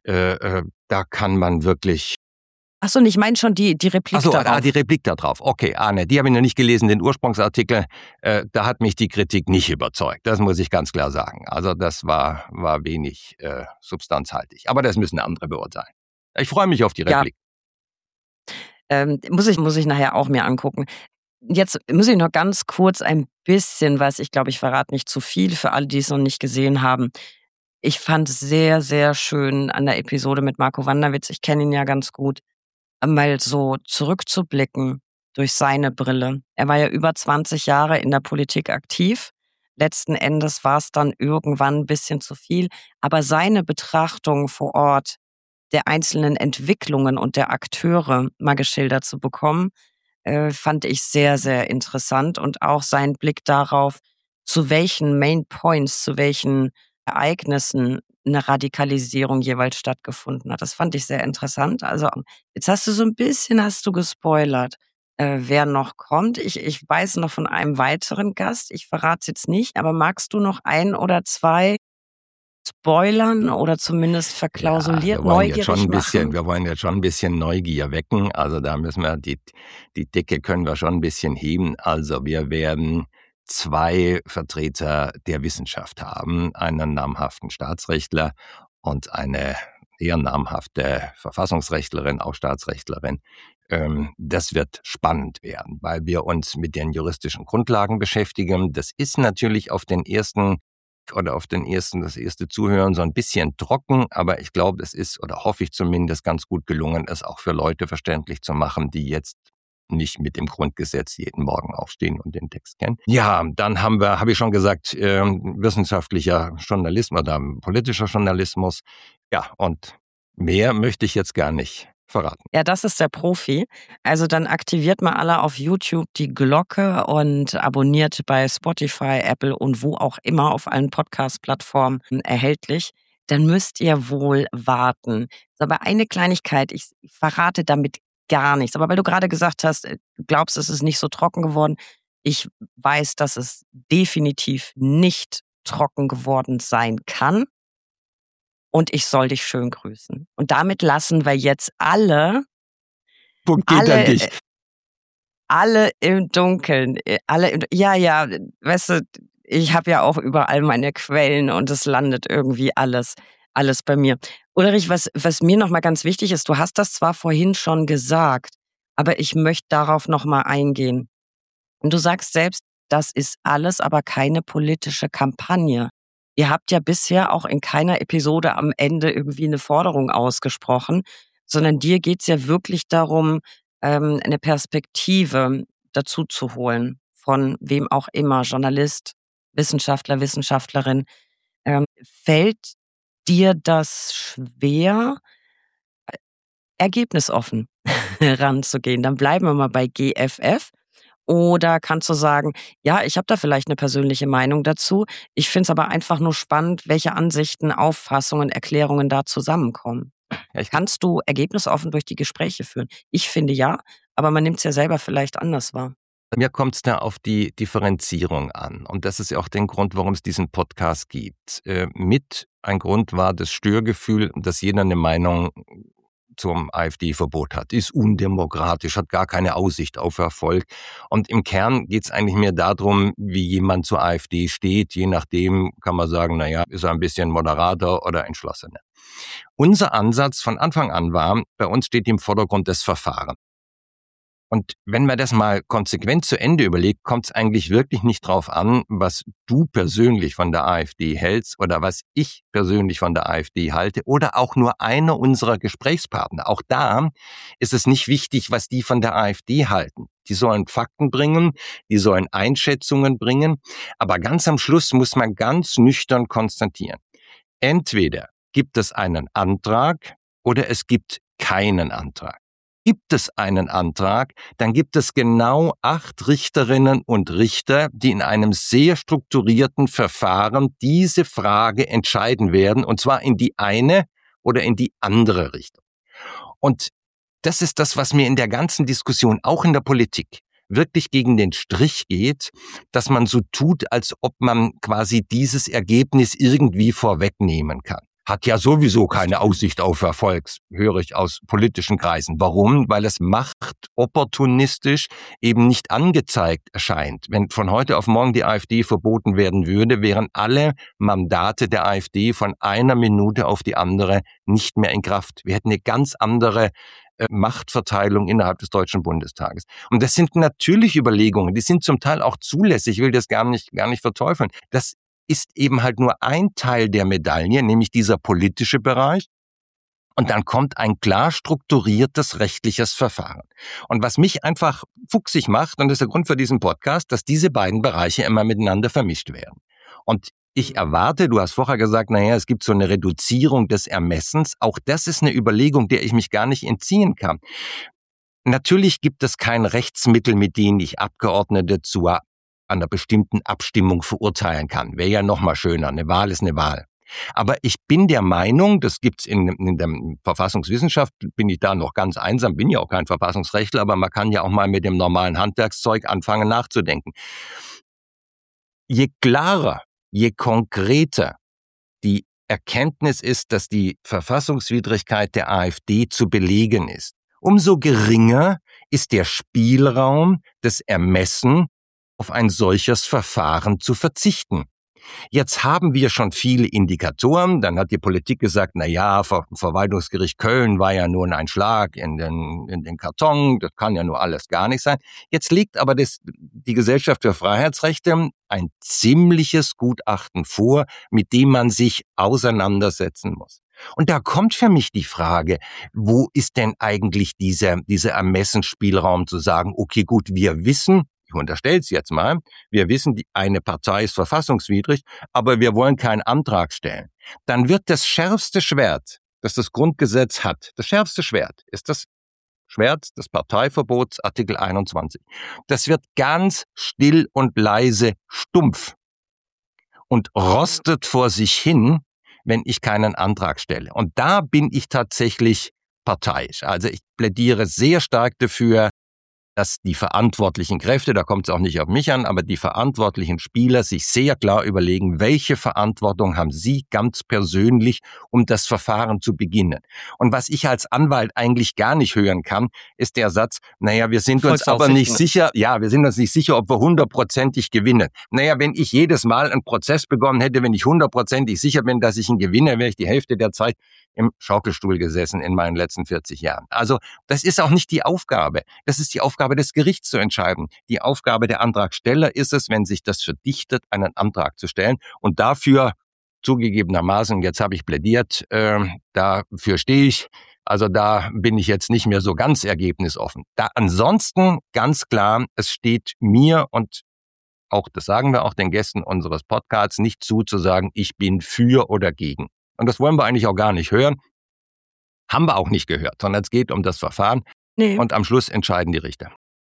da kann man wirklich. Ach so, ich meine schon die Replik darauf. Die Replik da drauf. Okay, Arne, die habe ich noch nicht gelesen, den Ursprungsartikel. Da hat mich die Kritik nicht überzeugt. Das muss ich ganz klar sagen. Also das war wenig substanzhaltig. Aber das müssen andere beurteilen. Ich freue mich auf die Replik. Ja. Muss ich nachher auch mir angucken. Jetzt muss ich noch ganz kurz ein bisschen, ich glaube, ich verrate nicht zu viel für alle, die es noch nicht gesehen haben. Ich fand sehr, sehr schön an der Episode mit Marco Wanderwitz, ich kenne ihn ja ganz gut, mal so zurückzublicken durch seine Brille. Er war ja über 20 Jahre in der Politik aktiv. Letzten Endes war es dann irgendwann ein bisschen zu viel. Aber seine Betrachtung vor Ort der einzelnen Entwicklungen und der Akteure mal geschildert zu bekommen, fand ich sehr, sehr interessant. Und auch sein Blick darauf, zu welchen Main Points, zu welchen Ereignissen eine Radikalisierung jeweils stattgefunden hat. Das fand ich sehr interessant. Also jetzt hast du gespoilert, wer noch kommt. Ich weiß noch von einem weiteren Gast. Ich verrate es jetzt nicht, aber magst du noch 1 oder 2 spoilern oder zumindest verklausuliert neugierig machen? Wir wollen jetzt schon ein bisschen Neugier wecken. Also da müssen wir die Decke können wir schon ein bisschen heben. Also wir werden 2 Vertreter der Wissenschaft haben, einen namhaften Staatsrechtler und eine eher namhafte Verfassungsrechtlerin, auch Staatsrechtlerin. Das wird spannend werden, weil wir uns mit den juristischen Grundlagen beschäftigen. Das ist natürlich das erste Zuhören so ein bisschen trocken, aber ich glaube, es ist, oder hoffe ich zumindest, ganz gut gelungen, es auch für Leute verständlich zu machen, die jetzt nicht mit dem Grundgesetz jeden Morgen aufstehen und den Text kennen. Ja, dann habe ich schon gesagt, wissenschaftlicher Journalismus oder politischer Journalismus. Ja, und mehr möchte ich jetzt gar nicht verraten. Ja, das ist der Profi. Also dann aktiviert mal alle auf YouTube die Glocke und abonniert bei Spotify, Apple und wo auch immer auf allen Podcast-Plattformen erhältlich. Dann müsst ihr wohl warten. Aber eine Kleinigkeit, ich verrate damit gar nichts. Aber weil du gerade gesagt hast, du glaubst, es ist nicht so trocken geworden. Ich weiß, dass es definitiv nicht trocken geworden sein kann. Und ich soll dich schön grüßen. Und damit lassen wir jetzt alle. Punkt geht an dich. alle im Dunkeln. Ja, weißt du, ich habe ja auch überall meine Quellen und es landet irgendwie alles bei mir. Ulrich, was mir nochmal ganz wichtig ist, du hast das zwar vorhin schon gesagt, aber ich möchte darauf nochmal eingehen. Und du sagst selbst, das ist alles aber keine politische Kampagne. Ihr habt ja bisher auch in keiner Episode am Ende irgendwie eine Forderung ausgesprochen, sondern dir geht's ja wirklich darum, 'ne Perspektive dazu zu holen, von wem auch immer, Journalist, Wissenschaftler, Wissenschaftlerin. Fällt dir das schwer, ergebnisoffen ranzugehen? Dann bleiben wir mal bei GFF. Oder kannst du sagen: „Ja, ich habe da vielleicht eine persönliche Meinung dazu. Ich finde es aber einfach nur spannend, welche Ansichten, Auffassungen, Erklärungen da zusammenkommen?“ Ja, ich Kannst du ergebnisoffen durch die Gespräche führen? Ich finde ja, aber man nimmt es ja selber vielleicht anders wahr. Mir kommt es da auf die Differenzierung an. Und das ist ja auch der Grund, warum es diesen Podcast gibt. Mit ein Grund war das Störgefühl, dass jeder eine Meinung zum AfD-Verbot hat. Ist undemokratisch, hat gar keine Aussicht auf Erfolg. Und im Kern geht es eigentlich mehr darum, wie jemand zur AfD steht. Je nachdem kann man sagen, naja, ist er ein bisschen moderater oder entschlossener. Unser Ansatz von Anfang an war, bei uns steht im Vordergrund das Verfahren. Und wenn man das mal konsequent zu Ende überlegt, kommt es eigentlich wirklich nicht drauf an, was du persönlich von der AfD hältst oder was ich persönlich von der AfD halte oder auch nur einer unserer Gesprächspartner. Auch da ist es nicht wichtig, was die von der AfD halten. Die sollen Fakten bringen, die sollen Einschätzungen bringen, aber ganz am Schluss muss man ganz nüchtern konstatieren. Entweder gibt es einen Antrag oder es gibt keinen Antrag. Gibt es einen Antrag, dann gibt es genau 8 Richterinnen und Richter, die in einem sehr strukturierten Verfahren diese Frage entscheiden werden, und zwar in die eine oder in die andere Richtung. Und das ist das, was mir in der ganzen Diskussion, auch in der Politik, wirklich gegen den Strich geht, dass man so tut, als ob man quasi dieses Ergebnis irgendwie vorwegnehmen kann. Hat ja sowieso keine Aussicht auf Erfolg, höre ich aus politischen Kreisen. Warum? Weil es machtopportunistisch eben nicht angezeigt erscheint. Wenn von heute auf morgen die AfD verboten werden würde, wären alle Mandate der AfD von einer Minute auf die andere nicht mehr in Kraft. Wir hätten eine ganz andere Machtverteilung innerhalb des Deutschen Bundestages. Und das sind natürlich Überlegungen, die sind zum Teil auch zulässig, ich will das gar nicht verteufeln. Das ist eben halt nur ein Teil der Medaille, nämlich dieser politische Bereich. Und dann kommt ein klar strukturiertes rechtliches Verfahren. Und was mich einfach fuchsig macht, und das ist der Grund für diesen Podcast, dass diese beiden Bereiche immer miteinander vermischt werden. Und ich erwarte, du hast vorher gesagt, naja, es gibt so eine Reduzierung des Ermessens. Auch das ist eine Überlegung, der ich mich gar nicht entziehen kann. Natürlich gibt es kein Rechtsmittel, mit dem ich Abgeordnete zu einer bestimmten Abstimmung verurteilen kann. Wäre ja noch mal schöner. Eine Wahl ist eine Wahl. Aber ich bin der Meinung, das gibt's in der Verfassungswissenschaft, bin ich da noch ganz einsam, bin ja auch kein Verfassungsrechtler, aber man kann ja auch mal mit dem normalen Handwerkszeug anfangen nachzudenken. Je klarer, je konkreter die Erkenntnis ist, dass die Verfassungswidrigkeit der AfD zu belegen ist, umso geringer ist der Spielraum des Ermessen, auf ein solches Verfahren zu verzichten. Jetzt haben wir schon viele Indikatoren. Dann hat die Politik gesagt, na ja, Verwaltungsgericht Köln war ja nur ein Schlag in den Karton. Das kann ja nur alles gar nicht sein. Jetzt legt aber die Gesellschaft für Freiheitsrechte ein ziemliches Gutachten vor, mit dem man sich auseinandersetzen muss. Und da kommt für mich die Frage, wo ist denn eigentlich dieser Ermessensspielraum zu sagen, okay, gut, wir wissen, ich unterstelle es jetzt mal, wir wissen, eine Partei ist verfassungswidrig, aber wir wollen keinen Antrag stellen. Dann wird das schärfste Schwert, das das Grundgesetz hat, das schärfste Schwert ist das Schwert des Parteiverbots, Artikel 21. Das wird ganz still und leise stumpf und rostet vor sich hin, wenn ich keinen Antrag stelle. Und da bin ich tatsächlich parteiisch. Also ich plädiere sehr stark dafür, dass die verantwortlichen Kräfte, da kommt es auch nicht auf mich an, aber die verantwortlichen Spieler sich sehr klar überlegen, welche Verantwortung haben sie ganz persönlich, um das Verfahren zu beginnen. Und was ich als Anwalt eigentlich gar nicht hören kann, ist der Satz, naja, wir sind uns aber nicht sicher, wir sind uns nicht sicher, ob wir 100%ig gewinnen. Naja, wenn ich jedes Mal einen Prozess begonnen hätte, wenn ich 100%ig sicher bin, dass ich ihn gewinne, wäre ich die Hälfte der Zeit im Schaukelstuhl gesessen in meinen letzten 40 Jahren. Also das ist auch nicht die Aufgabe. Das ist die Aufgabe des Gerichts zu entscheiden. Die Aufgabe der Antragsteller ist es, wenn sich das verdichtet, einen Antrag zu stellen. Und dafür zugegebenermaßen, jetzt habe ich plädiert, dafür stehe ich. Also da bin ich jetzt nicht mehr so ganz ergebnisoffen. Ansonsten ganz klar, es steht mir und auch, das sagen wir auch den Gästen unseres Podcasts, nicht zu sagen, ich bin für oder gegen. Und das wollen wir eigentlich auch gar nicht hören. Haben wir auch nicht gehört, sondern es geht um das Verfahren. Nee. Und am Schluss entscheiden die Richter.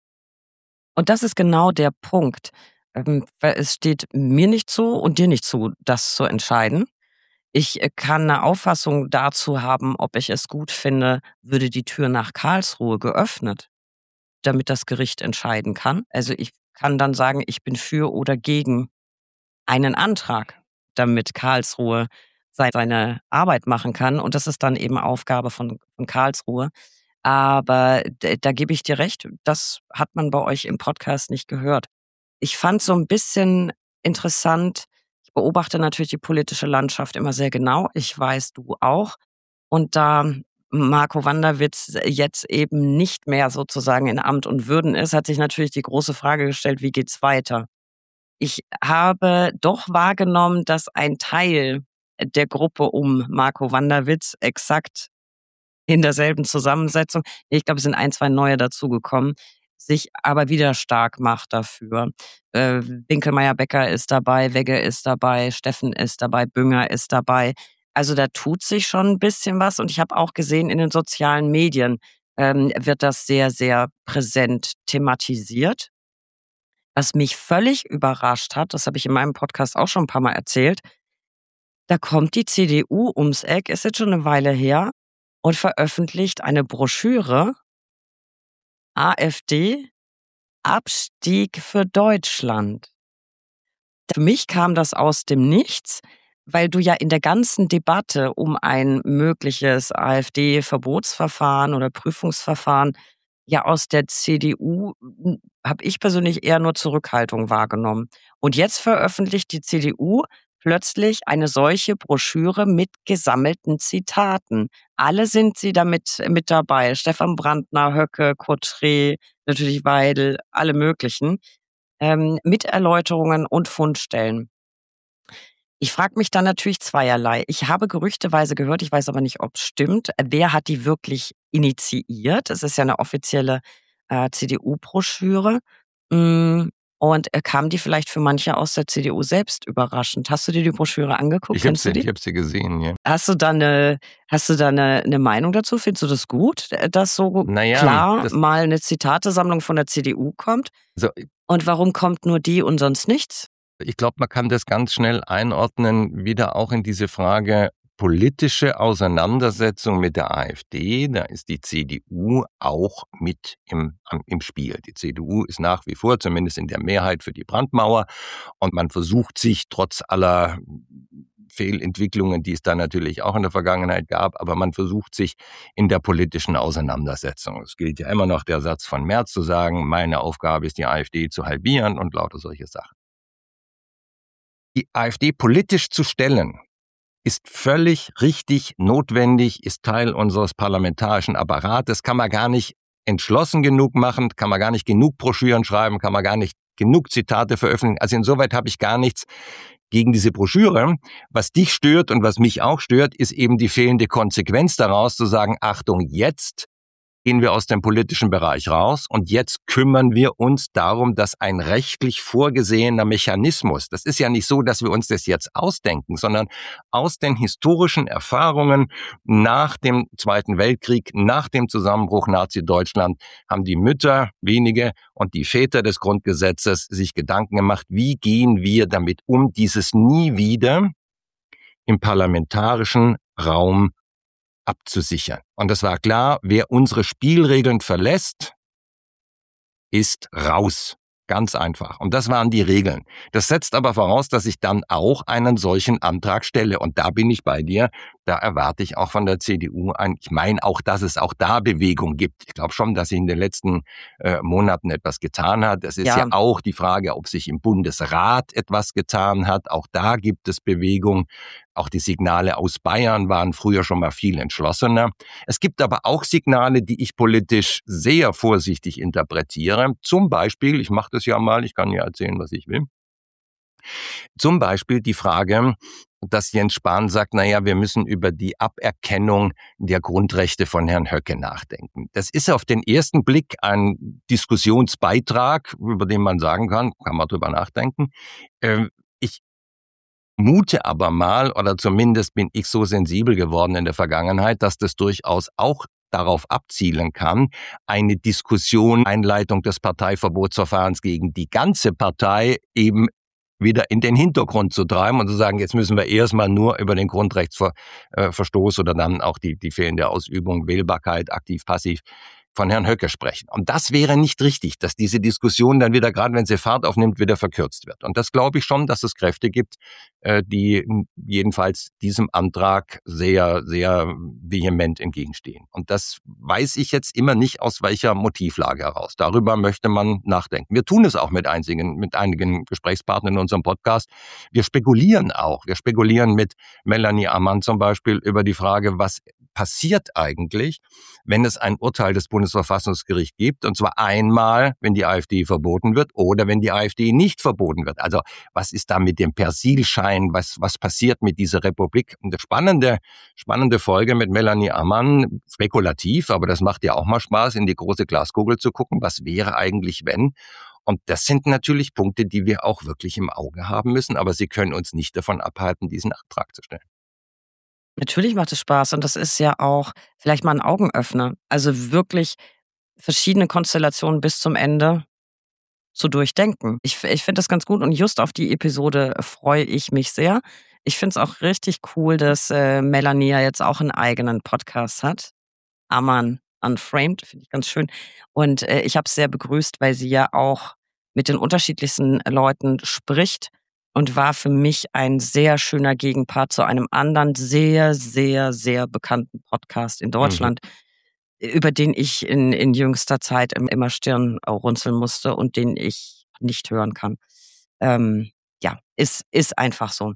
Und das ist genau der Punkt. Weil es steht mir nicht zu und dir nicht zu, das zu entscheiden. Ich kann eine Auffassung dazu haben, ob ich es gut finde, würde die Tür nach Karlsruhe geöffnet, damit das Gericht entscheiden kann. Also ich kann dann sagen, ich bin für oder gegen einen Antrag, damit Karlsruhe seine Arbeit machen kann. Und das ist dann eben Aufgabe von Karlsruhe. Aber da gebe ich dir recht, das hat man bei euch im Podcast nicht gehört. Ich fand so ein bisschen interessant, ich beobachte natürlich die politische Landschaft immer sehr genau. Ich weiß, du auch. Und da Marco Wanderwitz jetzt eben nicht mehr sozusagen in Amt und Würden ist, hat sich natürlich die große Frage gestellt, wie geht's weiter? Ich habe doch wahrgenommen, dass ein Teil der Gruppe um Marco Wanderwitz exakt in derselben Zusammensetzung, ich glaube, es sind 1, 2 neue dazugekommen, sich aber wieder stark macht dafür. Winkelmeier-Becker ist dabei, Wegge ist dabei, Steffen ist dabei, Bünger ist dabei. Also da tut sich schon ein bisschen was und ich habe auch gesehen, in den sozialen Medien wird das sehr, sehr präsent thematisiert. Was mich völlig überrascht hat, das habe ich in meinem Podcast auch schon ein paar Mal erzählt, da kommt die CDU ums Eck, ist jetzt schon eine Weile her, und veröffentlicht eine Broschüre, AfD, Abstieg für Deutschland. Für mich kam das aus dem Nichts, weil du ja in der ganzen Debatte um ein mögliches AfD-Verbotsverfahren oder Prüfungsverfahren ja aus der CDU habe ich persönlich eher nur Zurückhaltung wahrgenommen. Und jetzt veröffentlicht die CDU plötzlich eine solche Broschüre mit gesammelten Zitaten. Alle sind sie damit mit dabei. Stefan Brandner, Höcke, Kottré, natürlich Weidel, alle möglichen, mit Erläuterungen und Fundstellen. Ich frage mich dann natürlich zweierlei. Ich habe gerüchteweise gehört, ich weiß aber nicht, ob es stimmt. Wer hat die wirklich initiiert? Es ist ja eine offizielle CDU-Broschüre. Und kam die vielleicht für manche aus der CDU selbst überraschend? Hast du dir die Broschüre angeguckt? Ich habe sie gesehen, ja. Hast du da eine Meinung dazu? Findest du das gut, dass so klar mal eine Zitatesammlung von der CDU kommt? Und warum kommt nur die und sonst nichts? Ich glaube, man kann das ganz schnell einordnen, wieder auch in diese Frage politische Auseinandersetzung mit der AfD. Da ist die CDU auch mit im Spiel. Die CDU ist nach wie vor, zumindest in der Mehrheit, für die Brandmauer. Und man versucht sich trotz aller Fehlentwicklungen, die es da natürlich auch in der Vergangenheit gab, aber man versucht sich in der politischen Auseinandersetzung. Es gilt ja immer noch der Satz von Merz zu sagen, meine Aufgabe ist, die AfD zu halbieren und lauter solche Sachen. Die AfD politisch zu stellen, ist völlig richtig, notwendig, ist Teil unseres parlamentarischen Apparates, kann man gar nicht entschlossen genug machen, kann man gar nicht genug Broschüren schreiben, kann man gar nicht genug Zitate veröffentlichen. Also insoweit habe ich gar nichts gegen diese Broschüre. Was dich stört und was mich auch stört, ist eben die fehlende Konsequenz daraus, zu sagen, Achtung, jetzt gehen wir aus dem politischen Bereich raus und jetzt kümmern wir uns darum, dass ein rechtlich vorgesehener Mechanismus, das ist ja nicht so, dass wir uns das jetzt ausdenken, sondern aus den historischen Erfahrungen nach dem Zweiten Weltkrieg, nach dem Zusammenbruch Nazi-Deutschland, haben die Mütter, wenige, und die Väter des Grundgesetzes sich Gedanken gemacht, wie gehen wir damit um, dieses nie wieder im parlamentarischen Raum abzusichern. Und es war klar, wer unsere Spielregeln verlässt, ist raus. Ganz einfach. Und das waren die Regeln. Das setzt aber voraus, dass ich dann auch einen solchen Antrag stelle. Und da bin ich bei dir. Da erwarte ich auch von der CDU ich meine auch, dass es auch da Bewegung gibt. Ich glaube schon, dass sich in den letzten Monaten etwas getan hat. Es ist ja auch die Frage, ob sich im Bundesrat etwas getan hat. Auch da gibt es Bewegung. Auch die Signale aus Bayern waren früher schon mal viel entschlossener. Es gibt aber auch Signale, die ich politisch sehr vorsichtig interpretiere. Zum Beispiel, ich mache das ja mal, ich kann ja erzählen, was ich will. Zum Beispiel die Frage, dass Jens Spahn sagt, naja, wir müssen über die Aberkennung der Grundrechte von Herrn Höcke nachdenken. Das ist auf den ersten Blick ein Diskussionsbeitrag, über den man sagen kann man drüber nachdenken. Ich mute aber mal, oder zumindest bin ich so sensibel geworden in der Vergangenheit, dass das durchaus auch darauf abzielen kann, eine Diskussion, Einleitung des Parteiverbotsverfahrens gegen die ganze Partei eben wieder in den Hintergrund zu treiben und zu sagen, jetzt müssen wir erstmal nur über den Grundrechtsverstoß oder dann auch die fehlende Ausübung, Wählbarkeit, aktiv, passiv von Herrn Höcke sprechen. Und das wäre nicht richtig, dass diese Diskussion dann wieder, gerade wenn sie Fahrt aufnimmt, wieder verkürzt wird. Und das glaube ich schon, dass es Kräfte gibt, die jedenfalls diesem Antrag sehr, sehr vehement entgegenstehen. Und das weiß ich jetzt immer nicht, aus welcher Motivlage heraus. Darüber möchte man nachdenken. Wir tun es auch mit einigen Gesprächspartnern in unserem Podcast. Wir spekulieren auch. Wir spekulieren mit Melanie Ammann zum Beispiel über die Frage, was passiert eigentlich, wenn es ein Urteil des Bundesverfassungsgerichts gibt, und zwar einmal, wenn die AfD verboten wird oder wenn die AfD nicht verboten wird. Also was ist da mit dem Persilschein, was passiert mit dieser Republik? Eine spannende Folge mit Melanie Ammann, spekulativ, aber das macht ja auch mal Spaß, in die große Glaskugel zu gucken, was wäre eigentlich, wenn? Und das sind natürlich Punkte, die wir auch wirklich im Auge haben müssen, aber sie können uns nicht davon abhalten, diesen Antrag zu stellen. Natürlich macht es Spaß und das ist ja auch vielleicht mal ein Augenöffner. Also wirklich verschiedene Konstellationen bis zum Ende zu durchdenken. Ich finde das ganz gut und just auf die Episode freue ich mich sehr. Ich finde es auch richtig cool, dass Melanie ja jetzt auch einen eigenen Podcast hat. Ammann Unframed, finde ich ganz schön. Und ich habe es sehr begrüßt, weil sie ja auch mit den unterschiedlichsten Leuten spricht und war für mich ein sehr schöner Gegenpart zu einem anderen sehr, sehr, sehr bekannten Podcast in Deutschland, über den ich in jüngster Zeit immer Stirn runzeln musste und den ich nicht hören kann. Ja, ist einfach so.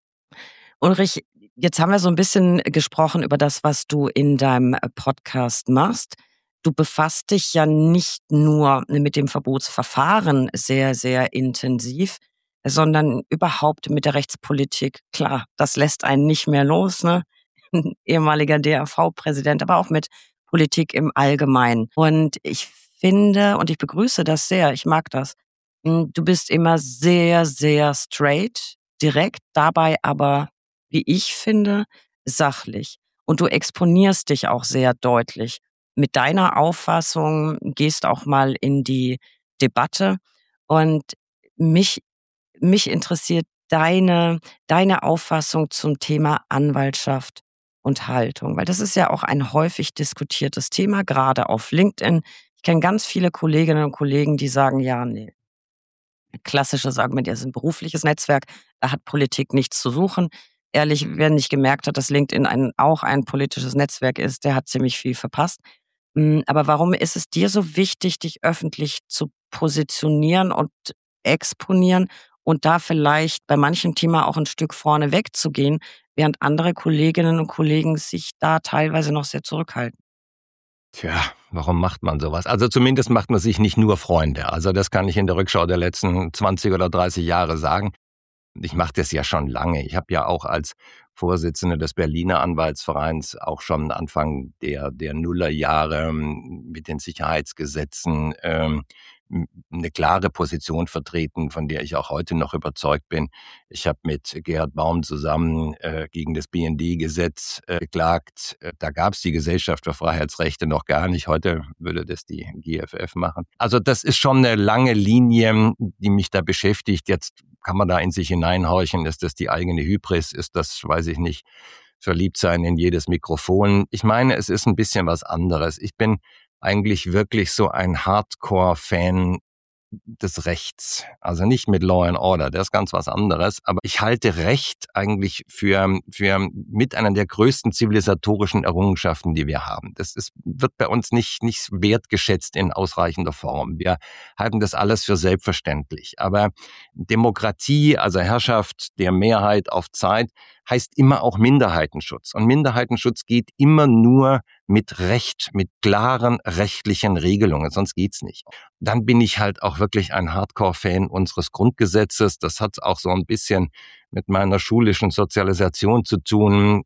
Ulrich, jetzt haben wir so ein bisschen gesprochen über das, was du in deinem Podcast machst. Du befasst dich ja nicht nur mit dem Verbotsverfahren sehr, sehr intensiv, sondern überhaupt mit der Rechtspolitik. Klar, das lässt einen nicht mehr los, ne? Ehemaliger DAV-Präsident, aber auch mit Politik im Allgemeinen. Und ich finde und ich begrüße das sehr, ich mag das. Du bist immer sehr, sehr straight, direkt, dabei aber, wie ich finde, sachlich. Und du exponierst dich auch sehr deutlich mit deiner Auffassung, gehst auch mal in die Debatte. Und mich, mich interessiert deine Auffassung zum Thema Anwaltschaft und Haltung, weil das ist ja auch ein häufig diskutiertes Thema, gerade auf LinkedIn. Ich kenne ganz viele Kolleginnen und Kollegen, die sagen, ja, nee, klassisches Argument, ja, es ist ein berufliches Netzwerk, da hat Politik nichts zu suchen. Ehrlich, wer nicht gemerkt hat, dass LinkedIn auch ein politisches Netzwerk ist, der hat ziemlich viel verpasst. Aber warum ist es dir so wichtig, dich öffentlich zu positionieren und exponieren und da vielleicht bei manchem Thema auch ein Stück vorne wegzugehen, während andere Kolleginnen und Kollegen sich da teilweise noch sehr zurückhalten? Tja, warum macht man sowas? Also zumindest macht man sich nicht nur Freunde. Also das kann ich in der Rückschau der letzten 20 oder 30 Jahre sagen. Ich mache das ja schon lange. Ich habe ja auch als Vorsitzender des Berliner Anwaltsvereins auch schon Anfang der Nullerjahre mit den Sicherheitsgesetzen eine klare Position vertreten, von der ich auch heute noch überzeugt bin. Ich habe mit Gerhard Baum zusammen gegen das BND-Gesetz geklagt. Da gab es die Gesellschaft für Freiheitsrechte noch gar nicht. Heute würde das die GFF machen. Also das ist schon eine lange Linie, die mich da beschäftigt. Jetzt kann man da in sich hineinhorchen? Ist das die eigene Hybris? Ist das, weiß ich nicht, verliebt sein in jedes Mikrofon? Ich meine, es ist ein bisschen was anderes. Ich bin eigentlich wirklich so ein Hardcore-Fan des Rechts. Also nicht mit Law and Order, das ist ganz was anderes. Aber ich halte Recht eigentlich für mit einer der größten zivilisatorischen Errungenschaften, die wir haben. Wird bei uns nicht wertgeschätzt in ausreichender Form. Wir halten das alles für selbstverständlich. Aber Demokratie, also Herrschaft der Mehrheit auf Zeit, heißt immer auch Minderheitenschutz. Und Minderheitenschutz geht immer nur mit Recht, mit klaren rechtlichen Regelungen, sonst geht's nicht. Dann bin ich halt auch wirklich ein Hardcore-Fan unseres Grundgesetzes. Das hat auch so ein bisschen mit meiner schulischen Sozialisation zu tun,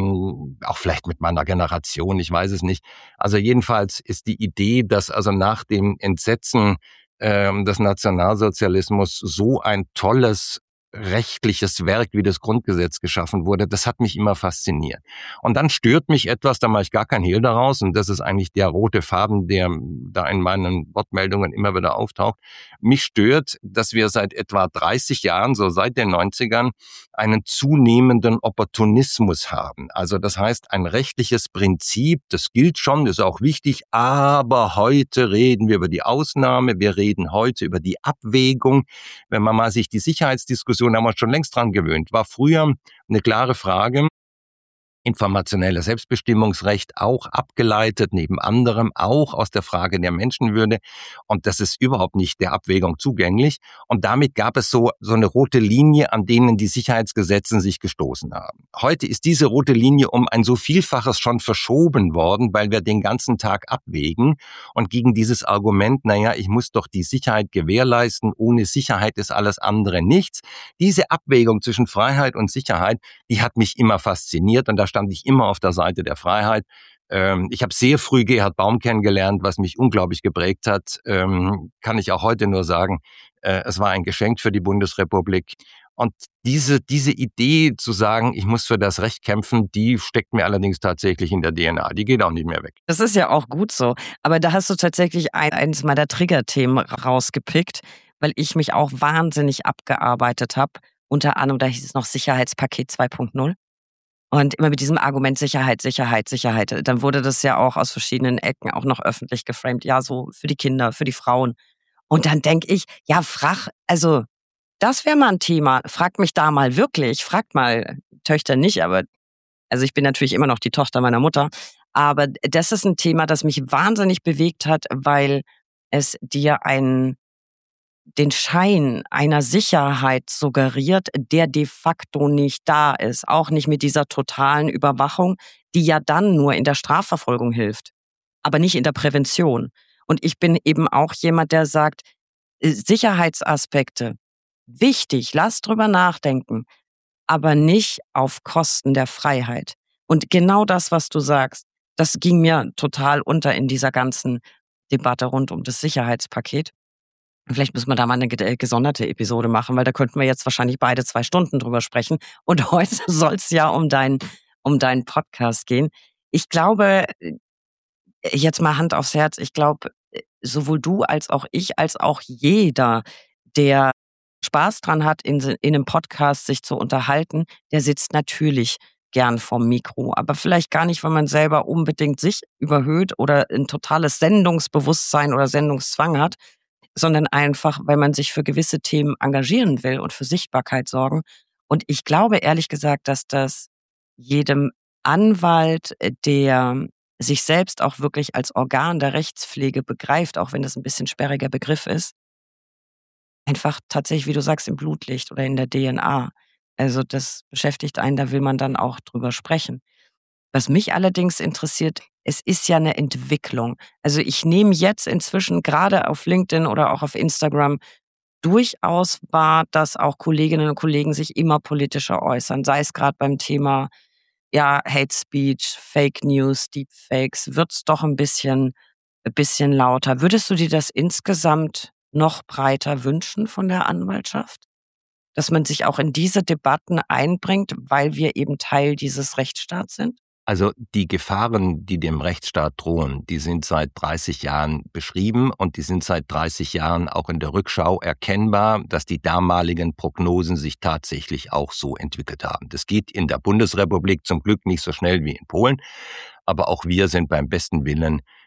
auch vielleicht mit meiner Generation, ich weiß es nicht. Also jedenfalls ist die Idee, dass also nach dem Entsetzen des Nationalsozialismus so ein tolles rechtliches Werk wie das Grundgesetz geschaffen wurde, das hat mich immer fasziniert. Und dann stört mich etwas, da mache ich gar kein Hehl daraus, und das ist eigentlich der rote Faden, der da in meinen Wortmeldungen immer wieder auftaucht. Mich stört, dass wir seit etwa 30 Jahren, so seit den 90ern, einen zunehmenden Opportunismus haben. Also das heißt, ein rechtliches Prinzip, das gilt schon, das ist auch wichtig, aber heute reden wir über die Ausnahme, wir reden heute über die Abwägung. Wenn man mal sich die Sicherheitsdiskussion, haben wir uns schon längst dran gewöhnt, war früher eine klare Frage. Informationelles Selbstbestimmungsrecht auch abgeleitet, neben anderem auch aus der Frage der Menschenwürde. Und das ist überhaupt nicht der Abwägung zugänglich. Und damit gab es so eine rote Linie, an denen die Sicherheitsgesetze sich gestoßen haben. Heute ist diese rote Linie um ein so Vielfaches schon verschoben worden, weil wir den ganzen Tag abwägen. Und gegen dieses Argument, ich muss doch die Sicherheit gewährleisten, ohne Sicherheit ist alles andere nichts. Diese Abwägung zwischen Freiheit und Sicherheit, die hat mich immer fasziniert, und da stand ich immer auf der Seite der Freiheit. Ich habe sehr früh Gerhard Baum kennengelernt, was mich unglaublich geprägt hat. Kann ich auch heute nur sagen, es war ein Geschenk für die Bundesrepublik. Und diese Idee zu sagen, ich muss für das Recht kämpfen, die steckt mir allerdings tatsächlich in der DNA. Die geht auch nicht mehr weg. Das ist ja auch gut so. Aber da hast du tatsächlich eines meiner Triggerthemen rausgepickt, weil ich mich auch wahnsinnig abgearbeitet habe. Unter anderem, da hieß es noch Sicherheitspaket 2.0. Und immer mit diesem Argument Sicherheit, Sicherheit, Sicherheit. Dann wurde das ja auch aus verschiedenen Ecken auch noch öffentlich geframed. Ja, so für die Kinder, für die Frauen. Und dann denke ich, ja, also das wäre mal ein Thema. Frag mich da mal wirklich. Frag mal Töchter nicht, aber also ich bin natürlich immer noch die Tochter meiner Mutter. Aber das ist ein Thema, das mich wahnsinnig bewegt hat, weil es dir den Schein einer Sicherheit suggeriert, der de facto nicht da ist. Auch nicht mit dieser totalen Überwachung, die ja dann nur in der Strafverfolgung hilft, aber nicht in der Prävention. Und ich bin eben auch jemand, der sagt, Sicherheitsaspekte, wichtig, lass drüber nachdenken, aber nicht auf Kosten der Freiheit. Und genau das, was du sagst, das ging mir total unter in dieser ganzen Debatte rund um das Sicherheitspaket. Vielleicht müssen wir da mal eine gesonderte Episode machen, weil da könnten wir jetzt wahrscheinlich beide 2 Stunden drüber sprechen. Und heute soll es ja um deinen Podcast gehen. Ich glaube, jetzt mal Hand aufs Herz, ich glaube, sowohl du als auch ich, als auch jeder, der Spaß dran hat, in einem Podcast sich zu unterhalten, der sitzt natürlich gern vorm Mikro. Aber vielleicht gar nicht, weil man selber unbedingt sich überhöht oder ein totales Sendungsbewusstsein oder Sendungszwang hat, sondern einfach, weil man sich für gewisse Themen engagieren will und für Sichtbarkeit sorgen. Und ich glaube ehrlich gesagt, dass das jedem Anwalt, der sich selbst auch wirklich als Organ der Rechtspflege begreift, auch wenn das ein bisschen sperriger Begriff ist, einfach tatsächlich, wie du sagst, im Blut liegt oder in der DNA. Also das beschäftigt einen, da will man dann auch drüber sprechen. Was mich allerdings interessiert, es ist ja eine Entwicklung. Also ich nehme jetzt inzwischen gerade auf LinkedIn oder auch auf Instagram durchaus wahr, dass auch Kolleginnen und Kollegen sich immer politischer äußern, sei es gerade beim Thema Hate Speech, Fake News, Deepfakes, wird's doch ein bisschen lauter. Würdest du dir das insgesamt noch breiter wünschen von der Anwaltschaft? Dass man sich auch in diese Debatten einbringt, weil wir eben Teil dieses Rechtsstaats sind? Also die Gefahren, die dem Rechtsstaat drohen, die sind seit 30 Jahren beschrieben, und die sind seit 30 Jahren auch in der Rückschau erkennbar, dass die damaligen Prognosen sich tatsächlich auch so entwickelt haben. Das geht in der Bundesrepublik zum Glück nicht so schnell wie in Polen, aber auch wir sind beim besten Willen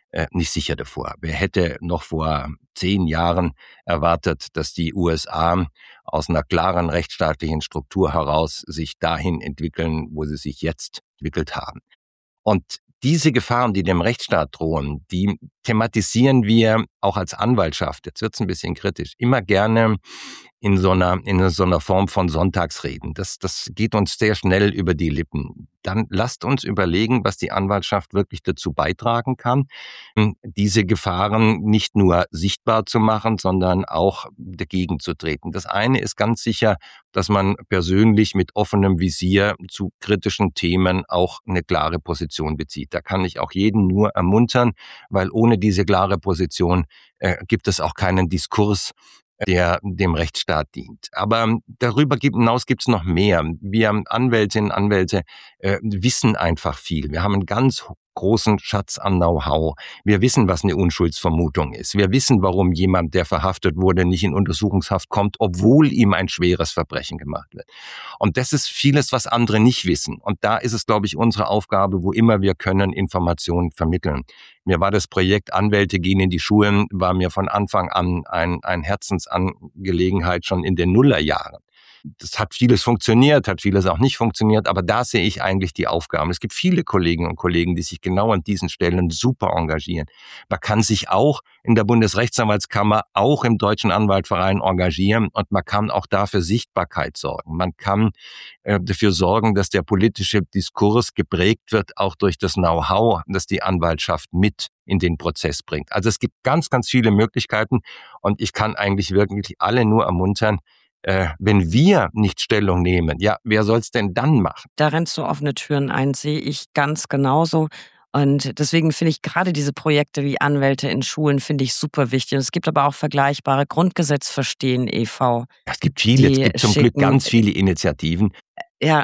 nicht sicher davor. Wer hätte noch vor 10 Jahren erwartet, dass die USA aus einer klaren rechtsstaatlichen Struktur heraus sich dahin entwickeln, wo sie sich jetzt entwickelt haben? Und diese Gefahren, die dem Rechtsstaat drohen, die thematisieren wir auch als Anwaltschaft, jetzt wird's ein bisschen kritisch, immer gerne in so einer Form von Sonntagsreden. Das geht uns sehr schnell über die Lippen. Dann lasst uns überlegen, was die Anwaltschaft wirklich dazu beitragen kann, diese Gefahren nicht nur sichtbar zu machen, sondern auch dagegen zu treten. Das eine ist ganz sicher, dass man persönlich mit offenem Visier zu kritischen Themen auch eine klare Position bezieht. Da kann ich auch jeden nur ermuntern, weil ohne diese klare Position gibt es auch keinen Diskurs, der dem Rechtsstaat dient. Aber darüber hinaus gibt's noch mehr. Wir Anwältinnen und Anwälte wissen einfach viel. Wir haben einen ganz großen Schatz an Know-how. Wir wissen, was eine Unschuldsvermutung ist. Wir wissen, warum jemand, der verhaftet wurde, nicht in Untersuchungshaft kommt, obwohl ihm ein schweres Verbrechen gemacht wird. Und das ist vieles, was andere nicht wissen. Und da ist es, glaube ich, unsere Aufgabe, wo immer wir können, Informationen vermitteln. Mir war das Projekt Anwälte gehen in die Schulen, war mir von Anfang an ein Herzensangelegenheit schon in den Nullerjahren. Das hat vieles funktioniert, hat vieles auch nicht funktioniert, aber da sehe ich eigentlich die Aufgaben. Es gibt viele Kolleginnen und Kollegen, die sich genau an diesen Stellen super engagieren. Man kann sich auch in der Bundesrechtsanwaltskammer, auch im Deutschen Anwaltverein engagieren und man kann auch dafür Sichtbarkeit sorgen. Man kann dafür sorgen, dass der politische Diskurs geprägt wird, auch durch das Know-how, das die Anwaltschaft mit in den Prozess bringt. Also es gibt ganz, ganz viele Möglichkeiten und ich kann eigentlich wirklich alle nur ermuntern, wenn wir nicht Stellung nehmen, ja, wer soll's denn dann machen? Da rennst du offene Türen ein, sehe ich ganz genauso. Und deswegen finde ich gerade diese Projekte wie Anwälte in Schulen finde ich super wichtig. Und es gibt aber auch vergleichbare Grundgesetz verstehen e.V. Es gibt viele, es Die gibt zum Glück ganz viele Initiativen. Ja,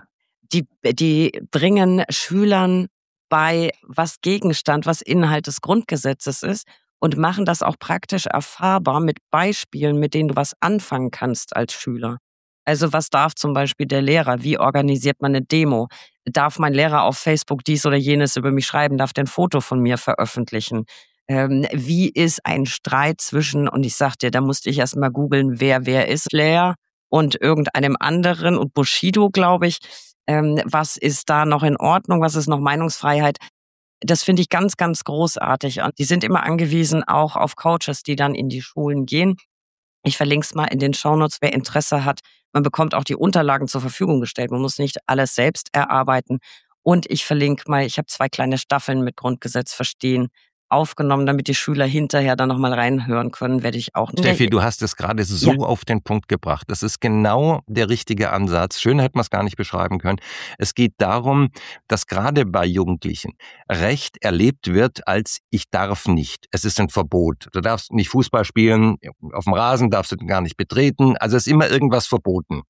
die bringen Schülern bei, was Gegenstand, was Inhalt des Grundgesetzes ist und machen das auch praktisch erfahrbar mit Beispielen, mit denen du was anfangen kannst als Schüler. Also was darf zum Beispiel der Lehrer? Wie organisiert man eine Demo? Darf mein Lehrer auf Facebook dies oder jenes über mich schreiben? Darf der ein Foto von mir veröffentlichen? Wie ist ein Streit zwischen, und ich sag dir, da musste ich erst mal googeln, wer ist, Flair und irgendeinem anderen und Bushido, glaube ich. Was ist da noch in Ordnung? Was ist noch Meinungsfreiheit? Das finde ich ganz, ganz großartig. Und die sind immer angewiesen auch auf Coaches, die dann in die Schulen gehen. Ich verlinke es mal in den Shownotes, wer Interesse hat. Man bekommt auch die Unterlagen zur Verfügung gestellt. Man muss nicht alles selbst erarbeiten. Und ich verlinke mal, ich habe 2 kleine Staffeln mit Grundgesetz verstehen aufgenommen, damit die Schüler hinterher dann nochmal reinhören können, werde ich auch. Steffi, du hast es gerade so Ja. auf den Punkt gebracht. Das ist genau der richtige Ansatz. Schön hätte man es gar nicht beschreiben können. Es geht darum, dass gerade bei Jugendlichen Recht erlebt wird als ich darf nicht. Es ist ein Verbot. Du darfst nicht Fußball spielen, auf dem Rasen darfst du gar nicht betreten. Also es ist immer irgendwas verboten.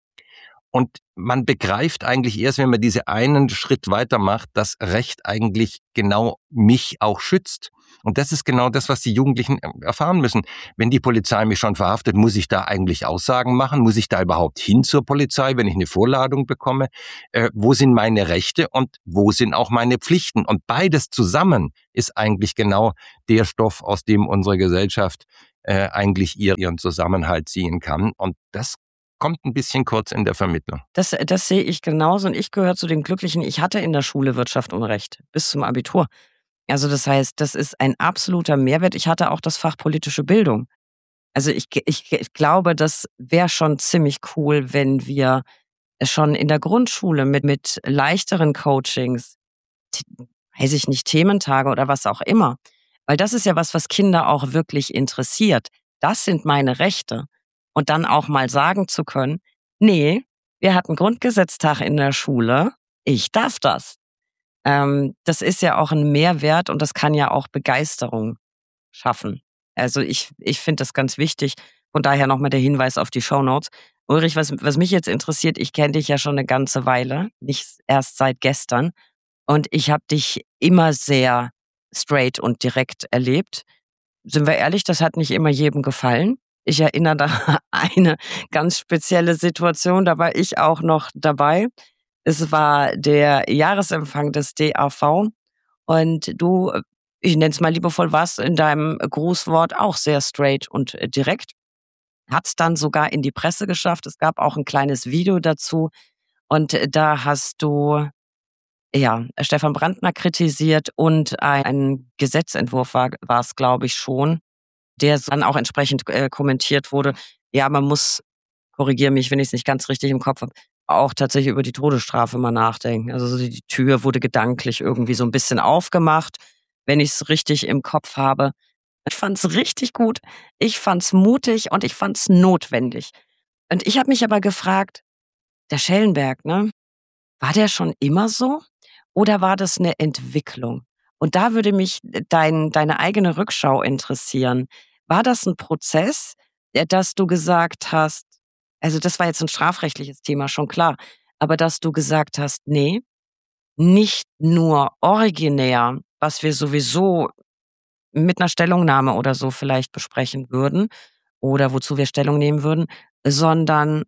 Und man begreift eigentlich erst, wenn man diese einen Schritt weitermacht, dass Recht eigentlich genau mich auch schützt. Und das ist genau das, was die Jugendlichen erfahren müssen. Wenn die Polizei mich schon verhaftet, muss ich da eigentlich Aussagen machen? Muss ich da überhaupt hin zur Polizei, wenn ich eine Vorladung bekomme? Wo sind meine Rechte und wo sind auch meine Pflichten? Und beides zusammen ist eigentlich genau der Stoff, aus dem unsere Gesellschaft eigentlich ihren Zusammenhalt ziehen kann. Und das kommt ein bisschen kurz in der Vermittlung. Das sehe ich genauso und ich gehöre zu den Glücklichen. Ich hatte in der Schule Wirtschaft und Recht bis zum Abitur. Also das heißt, das ist ein absoluter Mehrwert. Ich hatte auch das Fach politische Bildung. Also ich glaube, das wäre schon ziemlich cool, wenn wir schon in der Grundschule mit leichteren Coachings, t weiß ich nicht, Thementage oder was auch immer. Weil das ist ja was Kinder auch wirklich interessiert. Das sind meine Rechte. Und dann auch mal sagen zu können: „Ne, wir hatten Grundgesetztag in der Schule. Ich darf das.“ Das ist ja auch 'n Mehrwert und das kann ja auch Begeisterung schaffen. Also, ich finde das ganz wichtig. Von daher noch mal der Hinweis auf die Shownotes. Ulrich, was mich jetzt interessiert, ich kenne dich ja schon 'ne ganze Weile, nicht erst seit gestern. Und ich habe dich immer sehr straight und direkt erlebt. Sind wir ehrlich, das hat nicht immer jedem gefallen. Ich erinnere da eine ganz spezielle Situation, da war ich auch noch dabei. Es war der Jahresempfang des DAV und du ich nenne es mal liebevoll, warst in deinem Grußwort auch sehr straight und direkt. Hat es dann sogar in die Presse geschafft. Es gab auch ein kleines Video dazu und da hast du, ja, Stefan Brandner kritisiert und ein Gesetzentwurf war es, glaube ich, schon, der dann auch entsprechend kommentiert wurde. Ja, man muss, korrigiere mich, wenn ich es nicht ganz richtig im Kopf habe, auch tatsächlich über die Todesstrafe mal nachdenken. Also so die Tür wurde gedanklich irgendwie so ein bisschen aufgemacht, wenn ich es richtig im Kopf habe. Ich fand's richtig gut. Ich fand's mutig und ich fand's notwendig. Und ich habe mich aber gefragt, der Schellenberg, ne, war der schon immer so oder war das eine Entwicklung? Und da würde mich deine eigene Rückschau interessieren. War das ein Prozess, dass du gesagt hast, also, das war jetzt ein strafrechtliches Thema, schon klar, aber dass du gesagt hast: „Ne, nicht nur originär, was wir sowieso mit einer Stellungnahme oder so vielleicht besprechen würden oder wozu wir Stellung nehmen würden, sondern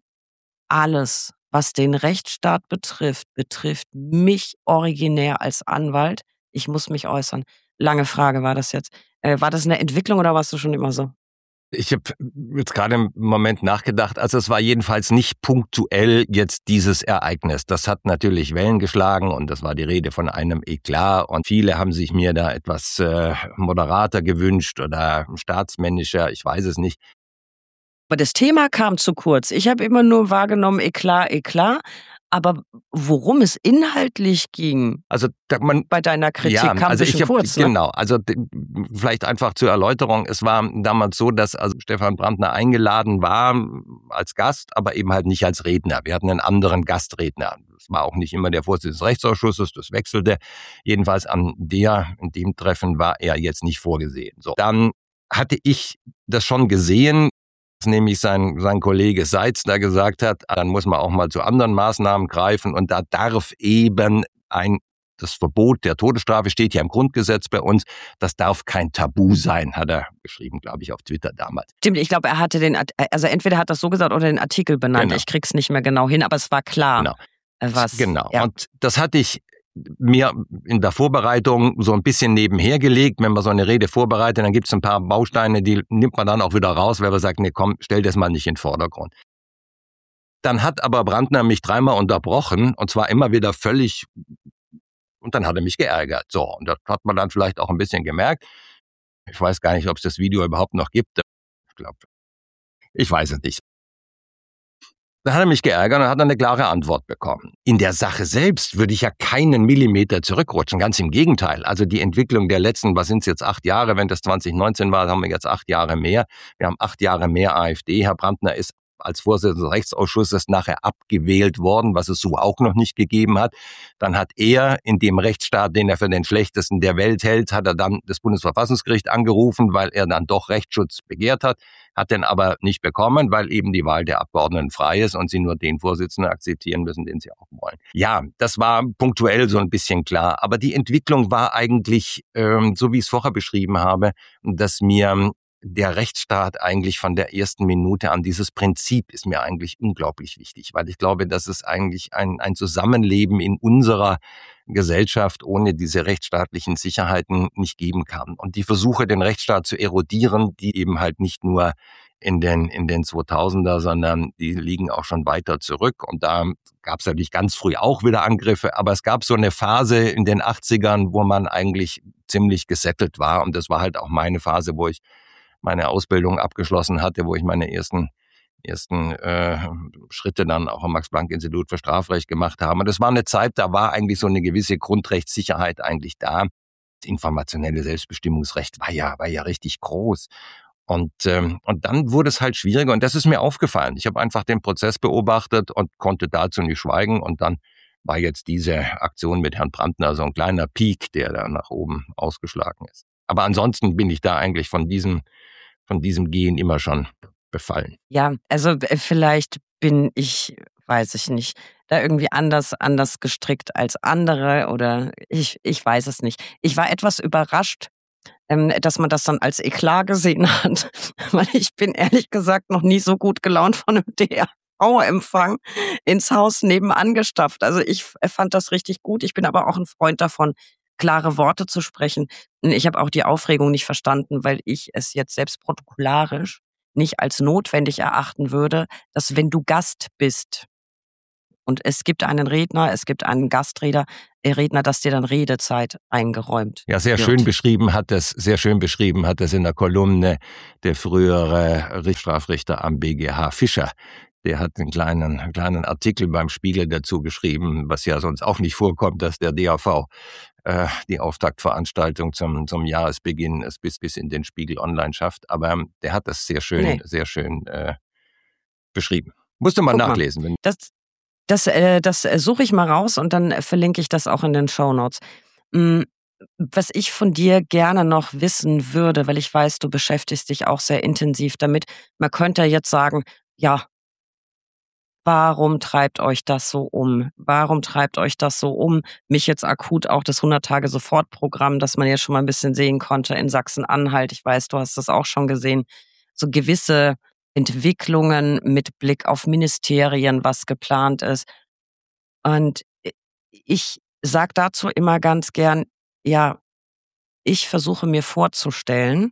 alles, was den Rechtsstaat betrifft, betrifft mich originär als Anwalt. Ich muss mich äußern. Lange Frage war das jetzt. War das 'ne Entwicklung oder warst du schon immer so? Ich habe jetzt gerade im Moment nachgedacht, also es war jedenfalls nicht punktuell jetzt dieses Ereignis. Das hat natürlich Wellen geschlagen und das war die Rede von einem Eklat und viele haben sich mir da etwas moderater gewünscht oder staatsmännischer, ich weiß es nicht. Aber das Thema kam zu kurz. Ich habe immer nur wahrgenommen, Eklat, Eklat. Aber worum es inhaltlich ging Also man bei deiner Ja, Kritik, kam 'n also ich bisschen habe kurz, ne? genau, also vielleicht einfach zur Erläuterung. Es war damals so, dass also Stefan Brandner eingeladen war als Gast, aber eben halt nicht als Redner. Wir hatten einen anderen Gastredner. Das war auch nicht immer der Vorsitzende des Rechtsausschusses, das wechselte. Jedenfalls in dem Treffen war er jetzt nicht vorgesehen. So, dann hatte ich das schon gesehen, dass nämlich sein Kollege Seitz da gesagt hat, dann muss man auch mal zu anderen Maßnahmen greifen und da darf eben das Verbot der Todesstrafe steht ja im Grundgesetz bei uns. Das darf kein Tabu sein, hat er geschrieben, glaube ich, auf Twitter damals. Stimmt, ich glaube, er hatte also entweder hat er's so gesagt oder den Artikel benannt. Genau, Ich krieg's nicht mehr genau hin, aber es war klar, genau, was, genau. ja. Und das hatte ich mir in der Vorbereitung so ein bisschen nebenher gelegt. Wenn man so eine Rede vorbereitet, dann gibt es ein paar Bausteine, die nimmt man dann auch wieder raus, weil man sagt, nee, komm, stell das mal nicht in den Vordergrund. Dann hat aber Brandner mich dreimal unterbrochen und zwar immer wieder völlig, und dann hat er mich geärgert. So, und das hat man dann vielleicht auch ein bisschen gemerkt. Ich weiß gar nicht, ob es das Video überhaupt noch gibt. Ich glaube, ich weiß es nicht. Dann hat er mich geärgert und hat eine klare Antwort bekommen. In der Sache selbst würde ich ja keinen Millimeter zurückrutschen, ganz im Gegenteil. Also die Entwicklung der letzten, was sind es jetzt, 8 Jahre, wenn das 2019 war, haben wir jetzt 8 Jahre mehr. Wir haben 8 Jahre mehr AfD. Herr Brandner ist als Vorsitzender des Rechtsausschusses nachher abgewählt worden, was es so auch noch nicht gegeben hat. Dann hat er in dem Rechtsstaat, den er für den schlechtesten der Welt hält, hat er dann das Bundesverfassungsgericht angerufen, weil er dann doch Rechtsschutz begehrt hat den aber nicht bekommen, weil eben die Wahl der Abgeordneten frei ist und sie nur den Vorsitzenden akzeptieren müssen, den sie auch wollen. Ja, das war punktuell so ein bisschen klar, aber die Entwicklung war eigentlich, so wie ich es vorher beschrieben habe, dass mir der Rechtsstaat eigentlich von der ersten Minute an, dieses Prinzip ist mir eigentlich unglaublich wichtig, weil ich glaube, dass es eigentlich ein Zusammenleben in unserer Gesellschaft ohne diese rechtsstaatlichen Sicherheiten nicht geben kann. Und die Versuche, den Rechtsstaat zu erodieren, die eben halt nicht nur in den 2000er, sondern die liegen auch schon weiter zurück. Und da gab es natürlich ganz früh auch wieder Angriffe, aber es gab so eine Phase in den 80ern, wo man eigentlich ziemlich gesettelt war. Und das war halt auch meine Phase, wo ich meine Ausbildung abgeschlossen hatte, wo ich meine ersten Schritte dann auch am Max-Planck-Institut für Strafrecht gemacht habe. Und das war eine Zeit, da war eigentlich so eine gewisse Grundrechtssicherheit eigentlich da. Das informationelle Selbstbestimmungsrecht war ja richtig groß. Und dann wurde es halt schwieriger und das ist mir aufgefallen. Ich habe einfach den Prozess beobachtet und konnte dazu nicht schweigen und dann war jetzt diese Aktion mit Herrn Brandner so ein kleiner Peak, der da nach oben ausgeschlagen ist. Aber ansonsten bin ich da eigentlich von diesem Gehen immer schon befallen. Ja, also, vielleicht bin ich, weiß ich nicht, da irgendwie anders gestrickt als andere oder ich weiß es nicht. Ich war etwas überrascht, dass man das dann als Eklat gesehen hat, weil ich bin ehrlich gesagt noch nie so gut gelaunt von 'nem DRV-Empfang ins Haus nebenan gestapft. Also, ich fand das richtig gut. Ich bin aber auch 'n Freund davon, klare Worte zu sprechen. Ich habe auch die Aufregung nicht verstanden, weil ich es jetzt selbst protokollarisch nicht als notwendig erachten würde, dass wenn du Gast bist und es gibt einen Redner, es gibt einen Redner, dass dir dann Redezeit eingeräumt Ja, sehr schön wird. beschrieben hat das in der Kolumne der frühere Strafrichter am BGH Fischer. Der hat einen kleinen Artikel beim Spiegel dazu geschrieben, was ja sonst auch nicht vorkommt, dass der DAV die Auftaktveranstaltung zum Jahresbeginn es bis in den Spiegel online schafft. Aber der hat das Nee, sehr schön beschrieben. Musste man guck mal. nachlesen. Wenn Das suche ich mal raus und dann verlinke ich das auch in den Shownotes. Hm, was ich von dir gerne noch wissen würde, weil ich weiß, du beschäftigst dich auch sehr intensiv damit. Man könnte ja jetzt sagen, ja, warum treibt euch das so um? Warum treibt euch das so um? Mich jetzt akut auch das 100-Tage-Sofortprogramm, das man ja schon mal ein bisschen sehen konnte in Sachsen-Anhalt. Ich weiß, du hast das auch schon gesehen. So gewisse Entwicklungen mit Blick auf Ministerien, was geplant ist. Und ich sage dazu immer ganz gern, ja, ich versuche mir vorzustellen,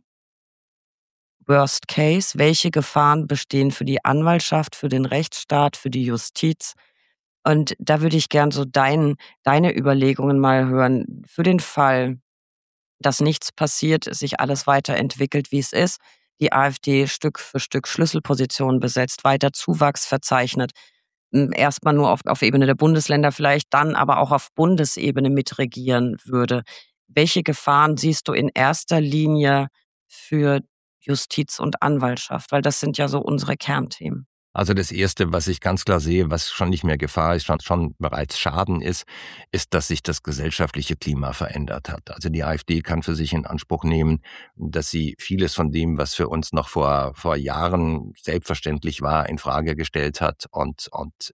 Worst Case, welche Gefahren bestehen für die Anwaltschaft, für den Rechtsstaat, für die Justiz. Und da würde ich gern so deine Überlegungen mal hören. Für den Fall, dass nichts passiert, sich alles weiterentwickelt, wie es ist, die AfD Stück für Stück Schlüsselpositionen besetzt, weiter Zuwachs verzeichnet, erst nur auf Ebene der Bundesländer vielleicht, dann aber auch auf Bundesebene mitregieren würde. Welche Gefahren siehst du in erster Linie für Justiz und Anwaltschaft? Weil das sind ja so unsere Kernthemen. Also das Erste, was ich ganz klar sehe, was schon nicht mehr Gefahr ist, schon bereits Schaden ist, dass sich das gesellschaftliche Klima verändert hat. Also die AfD kann für sich in Anspruch nehmen, dass sie vieles von dem, was für uns noch vor Jahren selbstverständlich war, in Frage gestellt hat und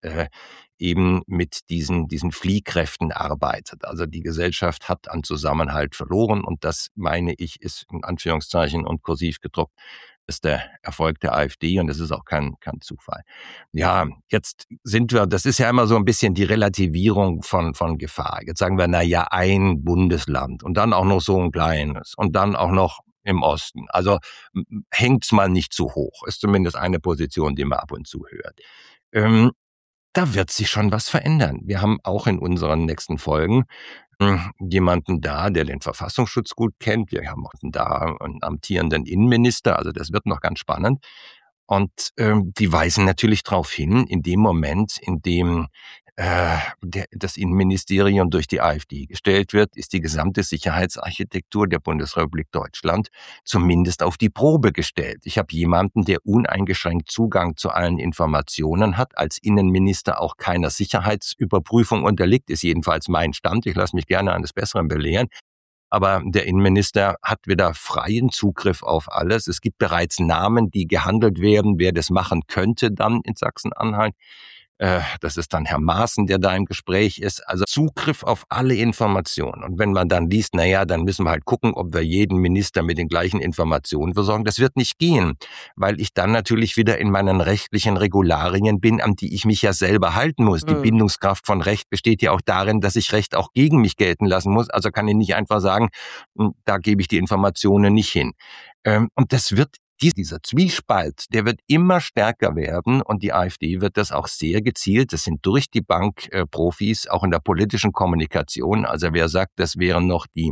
eben mit diesen Fliehkräften arbeitet. Also die Gesellschaft hat an Zusammenhalt verloren und das, meine ich, ist in Anführungszeichen und kursiv gedruckt, ist der Erfolg der AfD und das ist auch kein Zufall. Ja, jetzt das ist ja immer so ein bisschen die Relativierung von Gefahr. Jetzt sagen wir, na ja, ein Bundesland und dann auch noch so ein kleines und dann auch noch im Osten. Also hängt's mal nicht zu hoch. Ist zumindest eine Position, die man ab und zu hört. Da wird sich schon was verändern. Wir haben auch in unseren nächsten Folgen jemanden da, der den Verfassungsschutz gut kennt. Wir haben auch da einen amtierenden Innenminister, also das wird noch ganz spannend. Und die weisen natürlich darauf hin, in dem Moment, in dem das Innenministerium durch die AfD gestellt wird, ist die gesamte Sicherheitsarchitektur der Bundesrepublik Deutschland zumindest auf die Probe gestellt. Ich habe jemanden, der uneingeschränkt Zugang zu allen Informationen hat, als Innenminister auch keiner Sicherheitsüberprüfung unterliegt, ist jedenfalls mein Stand. Ich lasse mich gerne eines Besseren belehren. Aber der Innenminister hat wieder freien Zugriff auf alles. Es gibt bereits Namen, die gehandelt werden, wer das machen könnte dann in Sachsen-Anhalt. Das ist dann Herr Maaßen, der da im Gespräch ist. Also Zugriff auf alle Informationen. Und wenn man dann liest, naja, dann müssen wir halt gucken, ob wir jeden Minister mit den gleichen Informationen versorgen. Das wird nicht gehen, weil ich dann natürlich wieder in meinen rechtlichen Regularien bin, an die ich mich ja selber halten muss. Die Bindungskraft von Recht besteht ja auch darin, dass ich Recht auch gegen mich gelten lassen muss. Also kann ich nicht einfach sagen, da gebe ich die Informationen nicht hin. Und das wird dieser Zwiespalt, der wird immer stärker werden und die AfD wird das auch sehr gezielt, das sind durch die Bank Profis, auch in der politischen Kommunikation. Also wer sagt, das wären noch die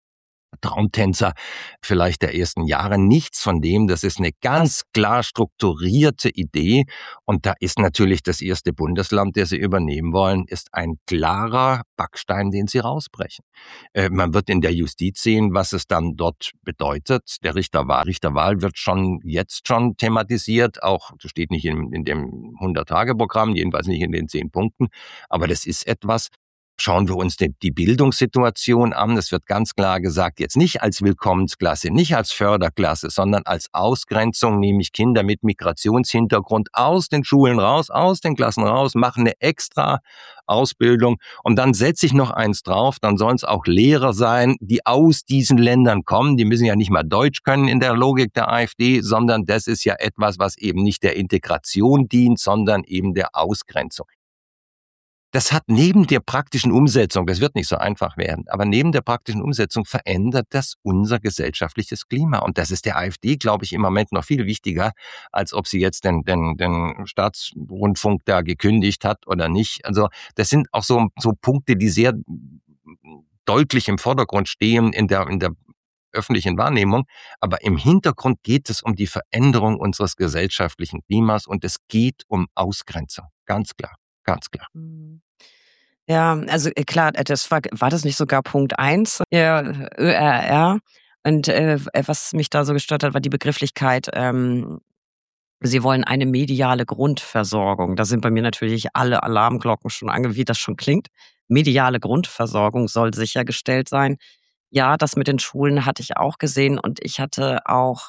Traumtänzer vielleicht der ersten Jahre. Nichts von dem, das ist eine ganz klar strukturierte Idee. Und da ist natürlich das erste Bundesland, das sie übernehmen wollen, ist ein klarer Backstein, den sie rausbrechen. Man wird in der Justiz sehen, was es dann dort bedeutet. Der Richterwahl wird jetzt schon thematisiert, auch das steht nicht in dem 100-Tage-Programm, jedenfalls nicht in den 10 Punkten. Aber das ist etwas. Schauen wir uns die Bildungssituation an. Es wird ganz klar gesagt, jetzt nicht als Willkommensklasse, nicht als Förderklasse, sondern als Ausgrenzung, nämlich Kinder mit Migrationshintergrund aus den Schulen raus, aus den Klassen raus, machen eine extra Ausbildung und dann setze ich noch eins drauf, dann sollen es auch Lehrer sein, die aus diesen Ländern kommen. Die müssen ja nicht mal Deutsch können in der Logik der AfD, sondern das ist ja etwas, was eben nicht der Integration dient, sondern eben der Ausgrenzung. das hat neben der praktischen Umsetzung, das wird nicht so einfach werden, aber neben der praktischen Umsetzung verändert das unser gesellschaftliches Klima. Und das ist der AfD, glaube ich, im Moment noch viel wichtiger, als ob sie jetzt den Staatsrundfunk da gekündigt hat oder nicht. Also das sind auch so Punkte, die sehr deutlich im Vordergrund stehen in der öffentlichen Wahrnehmung. Aber im Hintergrund geht es um die Veränderung unseres gesellschaftlichen Klimas und es geht um Ausgrenzung. Ganz klar, ganz klar. Ja, also klar, das war das nicht sogar Punkt 1 der ÖRR? Und was mich da so gestört hat, war die Begrifflichkeit, sie wollen eine mediale Grundversorgung. Da sind bei mir natürlich alle Alarmglocken schon wie das schon klingt. Mediale Grundversorgung soll sichergestellt sein. Ja, das mit den Schulen hatte ich auch gesehen und ich hatte auch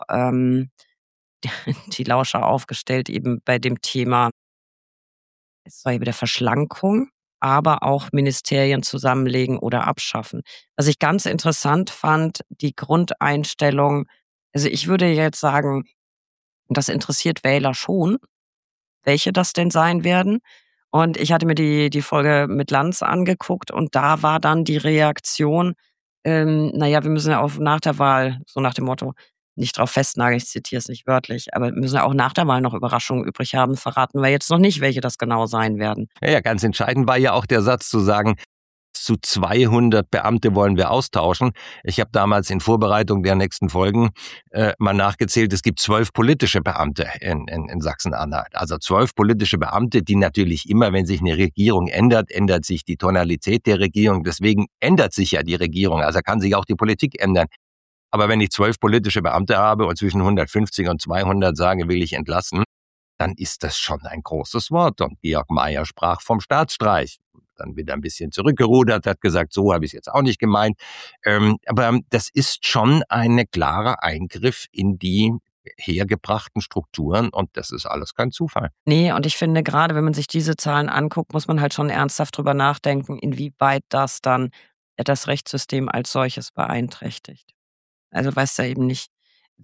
die Lauscher aufgestellt eben bei dem Thema, es war eben der Verschlankung, aber auch Ministerien zusammenlegen oder abschaffen. Was ich ganz interessant fand, die Grundeinstellung, also ich würde jetzt sagen, das interessiert Wähler schon, welche das denn sein werden. Und ich hatte mir die Folge mit Lanz angeguckt und da war dann die Reaktion, na ja, wir müssen ja auch nach der Wahl, so nach dem Motto, nicht drauf festnageln, ich zitiere es nicht wörtlich, aber wir müssen ja auch nach der Wahl noch Überraschungen übrig haben, verraten wir jetzt noch nicht, welche das genau sein werden. Ja, ganz entscheidend war ja auch der Satz zu sagen, zu 200 Beamte wollen wir austauschen. Ich habe damals in Vorbereitung der nächsten Folgen mal nachgezählt, es gibt 12 politische Beamte in Sachsen-Anhalt. Also 12 politische Beamte, die natürlich immer, wenn sich eine Regierung ändert, ändert sich die Tonalität der Regierung. Deswegen ändert sich ja die Regierung, also kann sich auch die Politik ändern. Aber wenn ich 12 politische Beamte habe und zwischen 150 und 200 sage, will ich entlassen, dann ist das schon ein großes Wort. Und Georg Mayer sprach vom Staatsstreich. Dann wieder ein bisschen zurückgerudert, hat gesagt, so habe ich es jetzt auch nicht gemeint. Aber das ist schon ein klarer Eingriff in die hergebrachten Strukturen und das ist alles kein Zufall. Nee, und ich finde, gerade wenn man sich diese Zahlen anguckt, muss man halt schon ernsthaft drüber nachdenken, inwieweit das dann das Rechtssystem als solches beeinträchtigt. Also weißt ja eben nicht,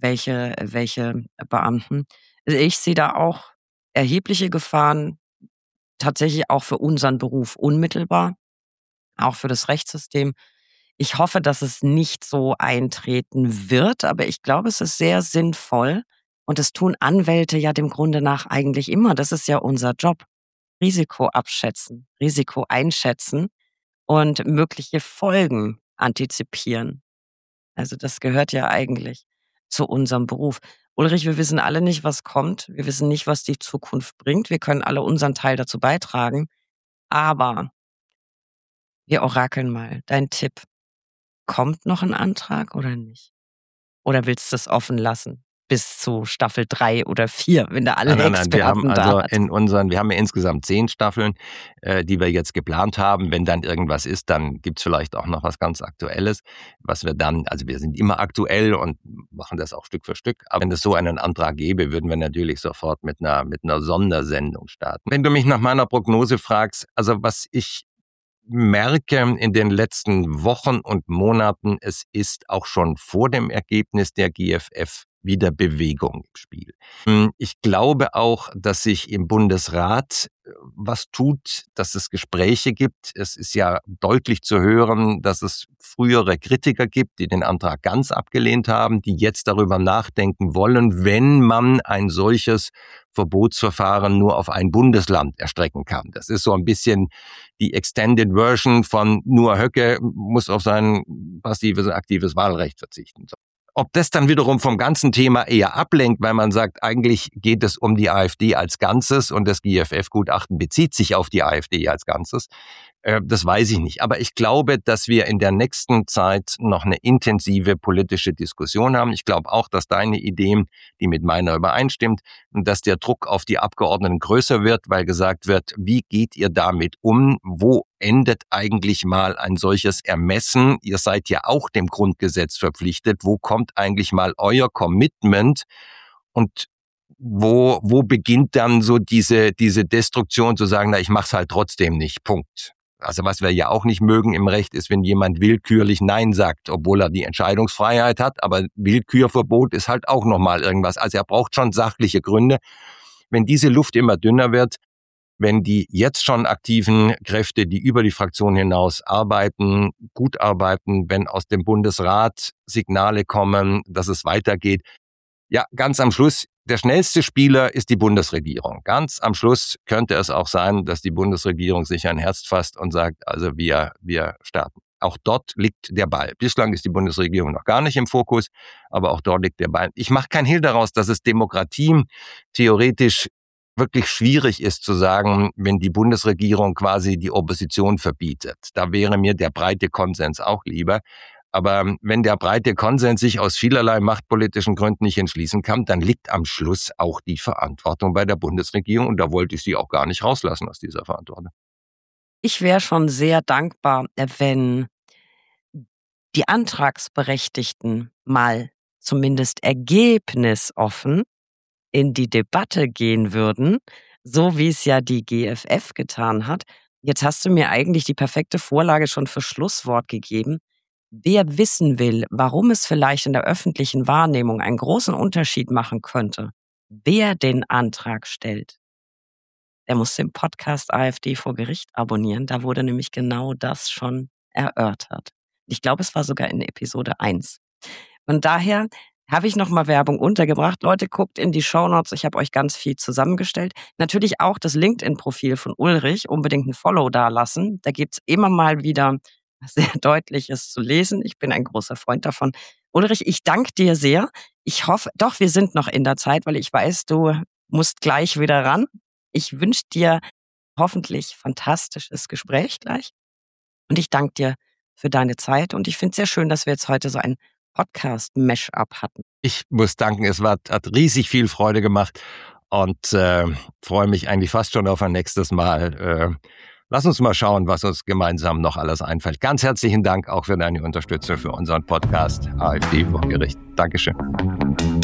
welche Beamten. Also ich sehe da auch erhebliche Gefahren, tatsächlich auch für unseren Beruf unmittelbar, auch für das Rechtssystem. Ich hoffe, dass es nicht so eintreten wird, aber ich glaube, es ist sehr sinnvoll und das tun Anwälte ja dem Grunde nach eigentlich immer. Das ist ja unser Job. Risiko abschätzen, Risiko einschätzen und mögliche Folgen antizipieren. Also das gehört ja eigentlich zu unserem Beruf. Ulrich, wir wissen alle nicht, was kommt. Wir wissen nicht, was die Zukunft bringt. Wir können alle unseren Teil dazu beitragen. Aber wir orakeln mal. Dein Tipp. Kommt noch ein Antrag oder nicht? Oder willst du es offen lassen? Bis zu Staffel 3 oder 4, wenn da alle Nein, wir haben Experten da hat. wir haben ja insgesamt 10 Staffeln, die wir jetzt geplant haben. Wenn dann irgendwas ist, dann gibt's vielleicht auch noch was ganz Aktuelles, was wir dann, also wir sind immer aktuell und machen das auch Stück für Stück. Aber wenn es so einen Antrag gäbe, würden wir natürlich sofort mit einer Sondersendung starten. Wenn du mich nach meiner Prognose fragst, also was ich merke in den letzten Wochen und Monaten, es ist auch schon vor dem Ergebnis der GFF wieder Bewegung im Spiel. Ich glaube auch, dass sich im Bundesrat was tut, dass es Gespräche gibt. Es ist ja deutlich zu hören, dass es frühere Kritiker gibt, die den Antrag ganz abgelehnt haben, die jetzt darüber nachdenken wollen, wenn man ein solches Verbotsverfahren nur auf ein Bundesland erstrecken kann. Das ist so ein bisschen die Extended Version von nur Höcke muss auf sein passives und aktives Wahlrecht verzichten. Ob das dann wiederum vom ganzen Thema eher ablenkt, weil man sagt, eigentlich geht es um die AfD als Ganzes und das GFF-Gutachten bezieht sich auf die AfD als Ganzes, das weiß ich nicht. Aber ich glaube, dass wir in der nächsten Zeit noch eine intensive politische Diskussion haben. Ich glaube auch, dass deine Idee, die mit meiner übereinstimmt, dass der Druck auf die Abgeordneten größer wird, weil gesagt wird, wie geht ihr damit um? Wo endet eigentlich mal ein solches Ermessen? Ihr seid ja auch dem Grundgesetz verpflichtet. Wo kommt eigentlich mal euer Commitment? Und wo beginnt dann so diese Destruktion zu sagen, na, ich mach's halt trotzdem nicht, Punkt. Also was wir ja auch nicht mögen im Recht ist, wenn jemand willkürlich Nein sagt, obwohl er die Entscheidungsfreiheit hat, aber Willkürverbot ist halt auch nochmal irgendwas. Also er braucht schon sachliche Gründe. Wenn diese Luft immer dünner wird, wenn die jetzt schon aktiven Kräfte, die über die Fraktion hinaus arbeiten, gut arbeiten, wenn aus dem Bundesrat Signale kommen, dass es weitergeht. Ja, ganz am Schluss, der schnellste Spieler ist die Bundesregierung. Ganz am Schluss könnte es auch sein, dass die Bundesregierung sich ein Herz fasst und sagt, also wir starten. Auch dort liegt der Ball. Bislang ist die Bundesregierung noch gar nicht im Fokus, aber auch dort liegt der Ball. Ich mache kein Hehl daraus, dass es Demokratien theoretisch wirklich schwierig ist zu sagen, wenn die Bundesregierung quasi die Opposition verbietet. Da wäre mir der breite Konsens auch lieber. Aber wenn der breite Konsens sich aus vielerlei machtpolitischen Gründen nicht entschließen kann, dann liegt am Schluss auch die Verantwortung bei der Bundesregierung. Und da wollte ich sie auch gar nicht rauslassen aus dieser Verantwortung. Ich wäre schon sehr dankbar, wenn die Antragsberechtigten mal zumindest ergebnisoffen in die Debatte gehen würden, so wie es ja die GFF getan hat. Jetzt hast du mir eigentlich die perfekte Vorlage schon für Schlusswort gegeben. Wer wissen will, warum es vielleicht in der öffentlichen Wahrnehmung einen großen Unterschied machen könnte, wer den Antrag stellt, der muss den Podcast AfD vor Gericht abonnieren. Da wurde nämlich genau das schon erörtert. Ich glaube, es war sogar in Episode 1. Und daher habe ich nochmal Werbung untergebracht. Leute, guckt in die Shownotes. Ich habe euch ganz viel zusammengestellt. Natürlich auch das LinkedIn-Profil von Ulrich. Unbedingt ein Follow dalassen. Da gibt's immer mal wieder sehr Deutliches zu lesen. Ich bin ein großer Freund davon. Ulrich, ich danke dir sehr. Ich hoffe, doch, wir sind noch in der Zeit, weil ich weiß, du musst gleich wieder ran. Ich wünsche dir hoffentlich fantastisches Gespräch gleich. Und ich danke dir für deine Zeit. Und ich finde es sehr schön, dass wir jetzt heute so ein Podcast-Mash-up hatten. Ich muss danken, hat riesig viel Freude gemacht und freue mich eigentlich fast schon auf ein nächstes Mal. Lass uns mal schauen, was uns gemeinsam noch alles einfällt. Ganz herzlichen Dank auch für deine Unterstützung für unseren Podcast AfD vor Gericht. Dankeschön.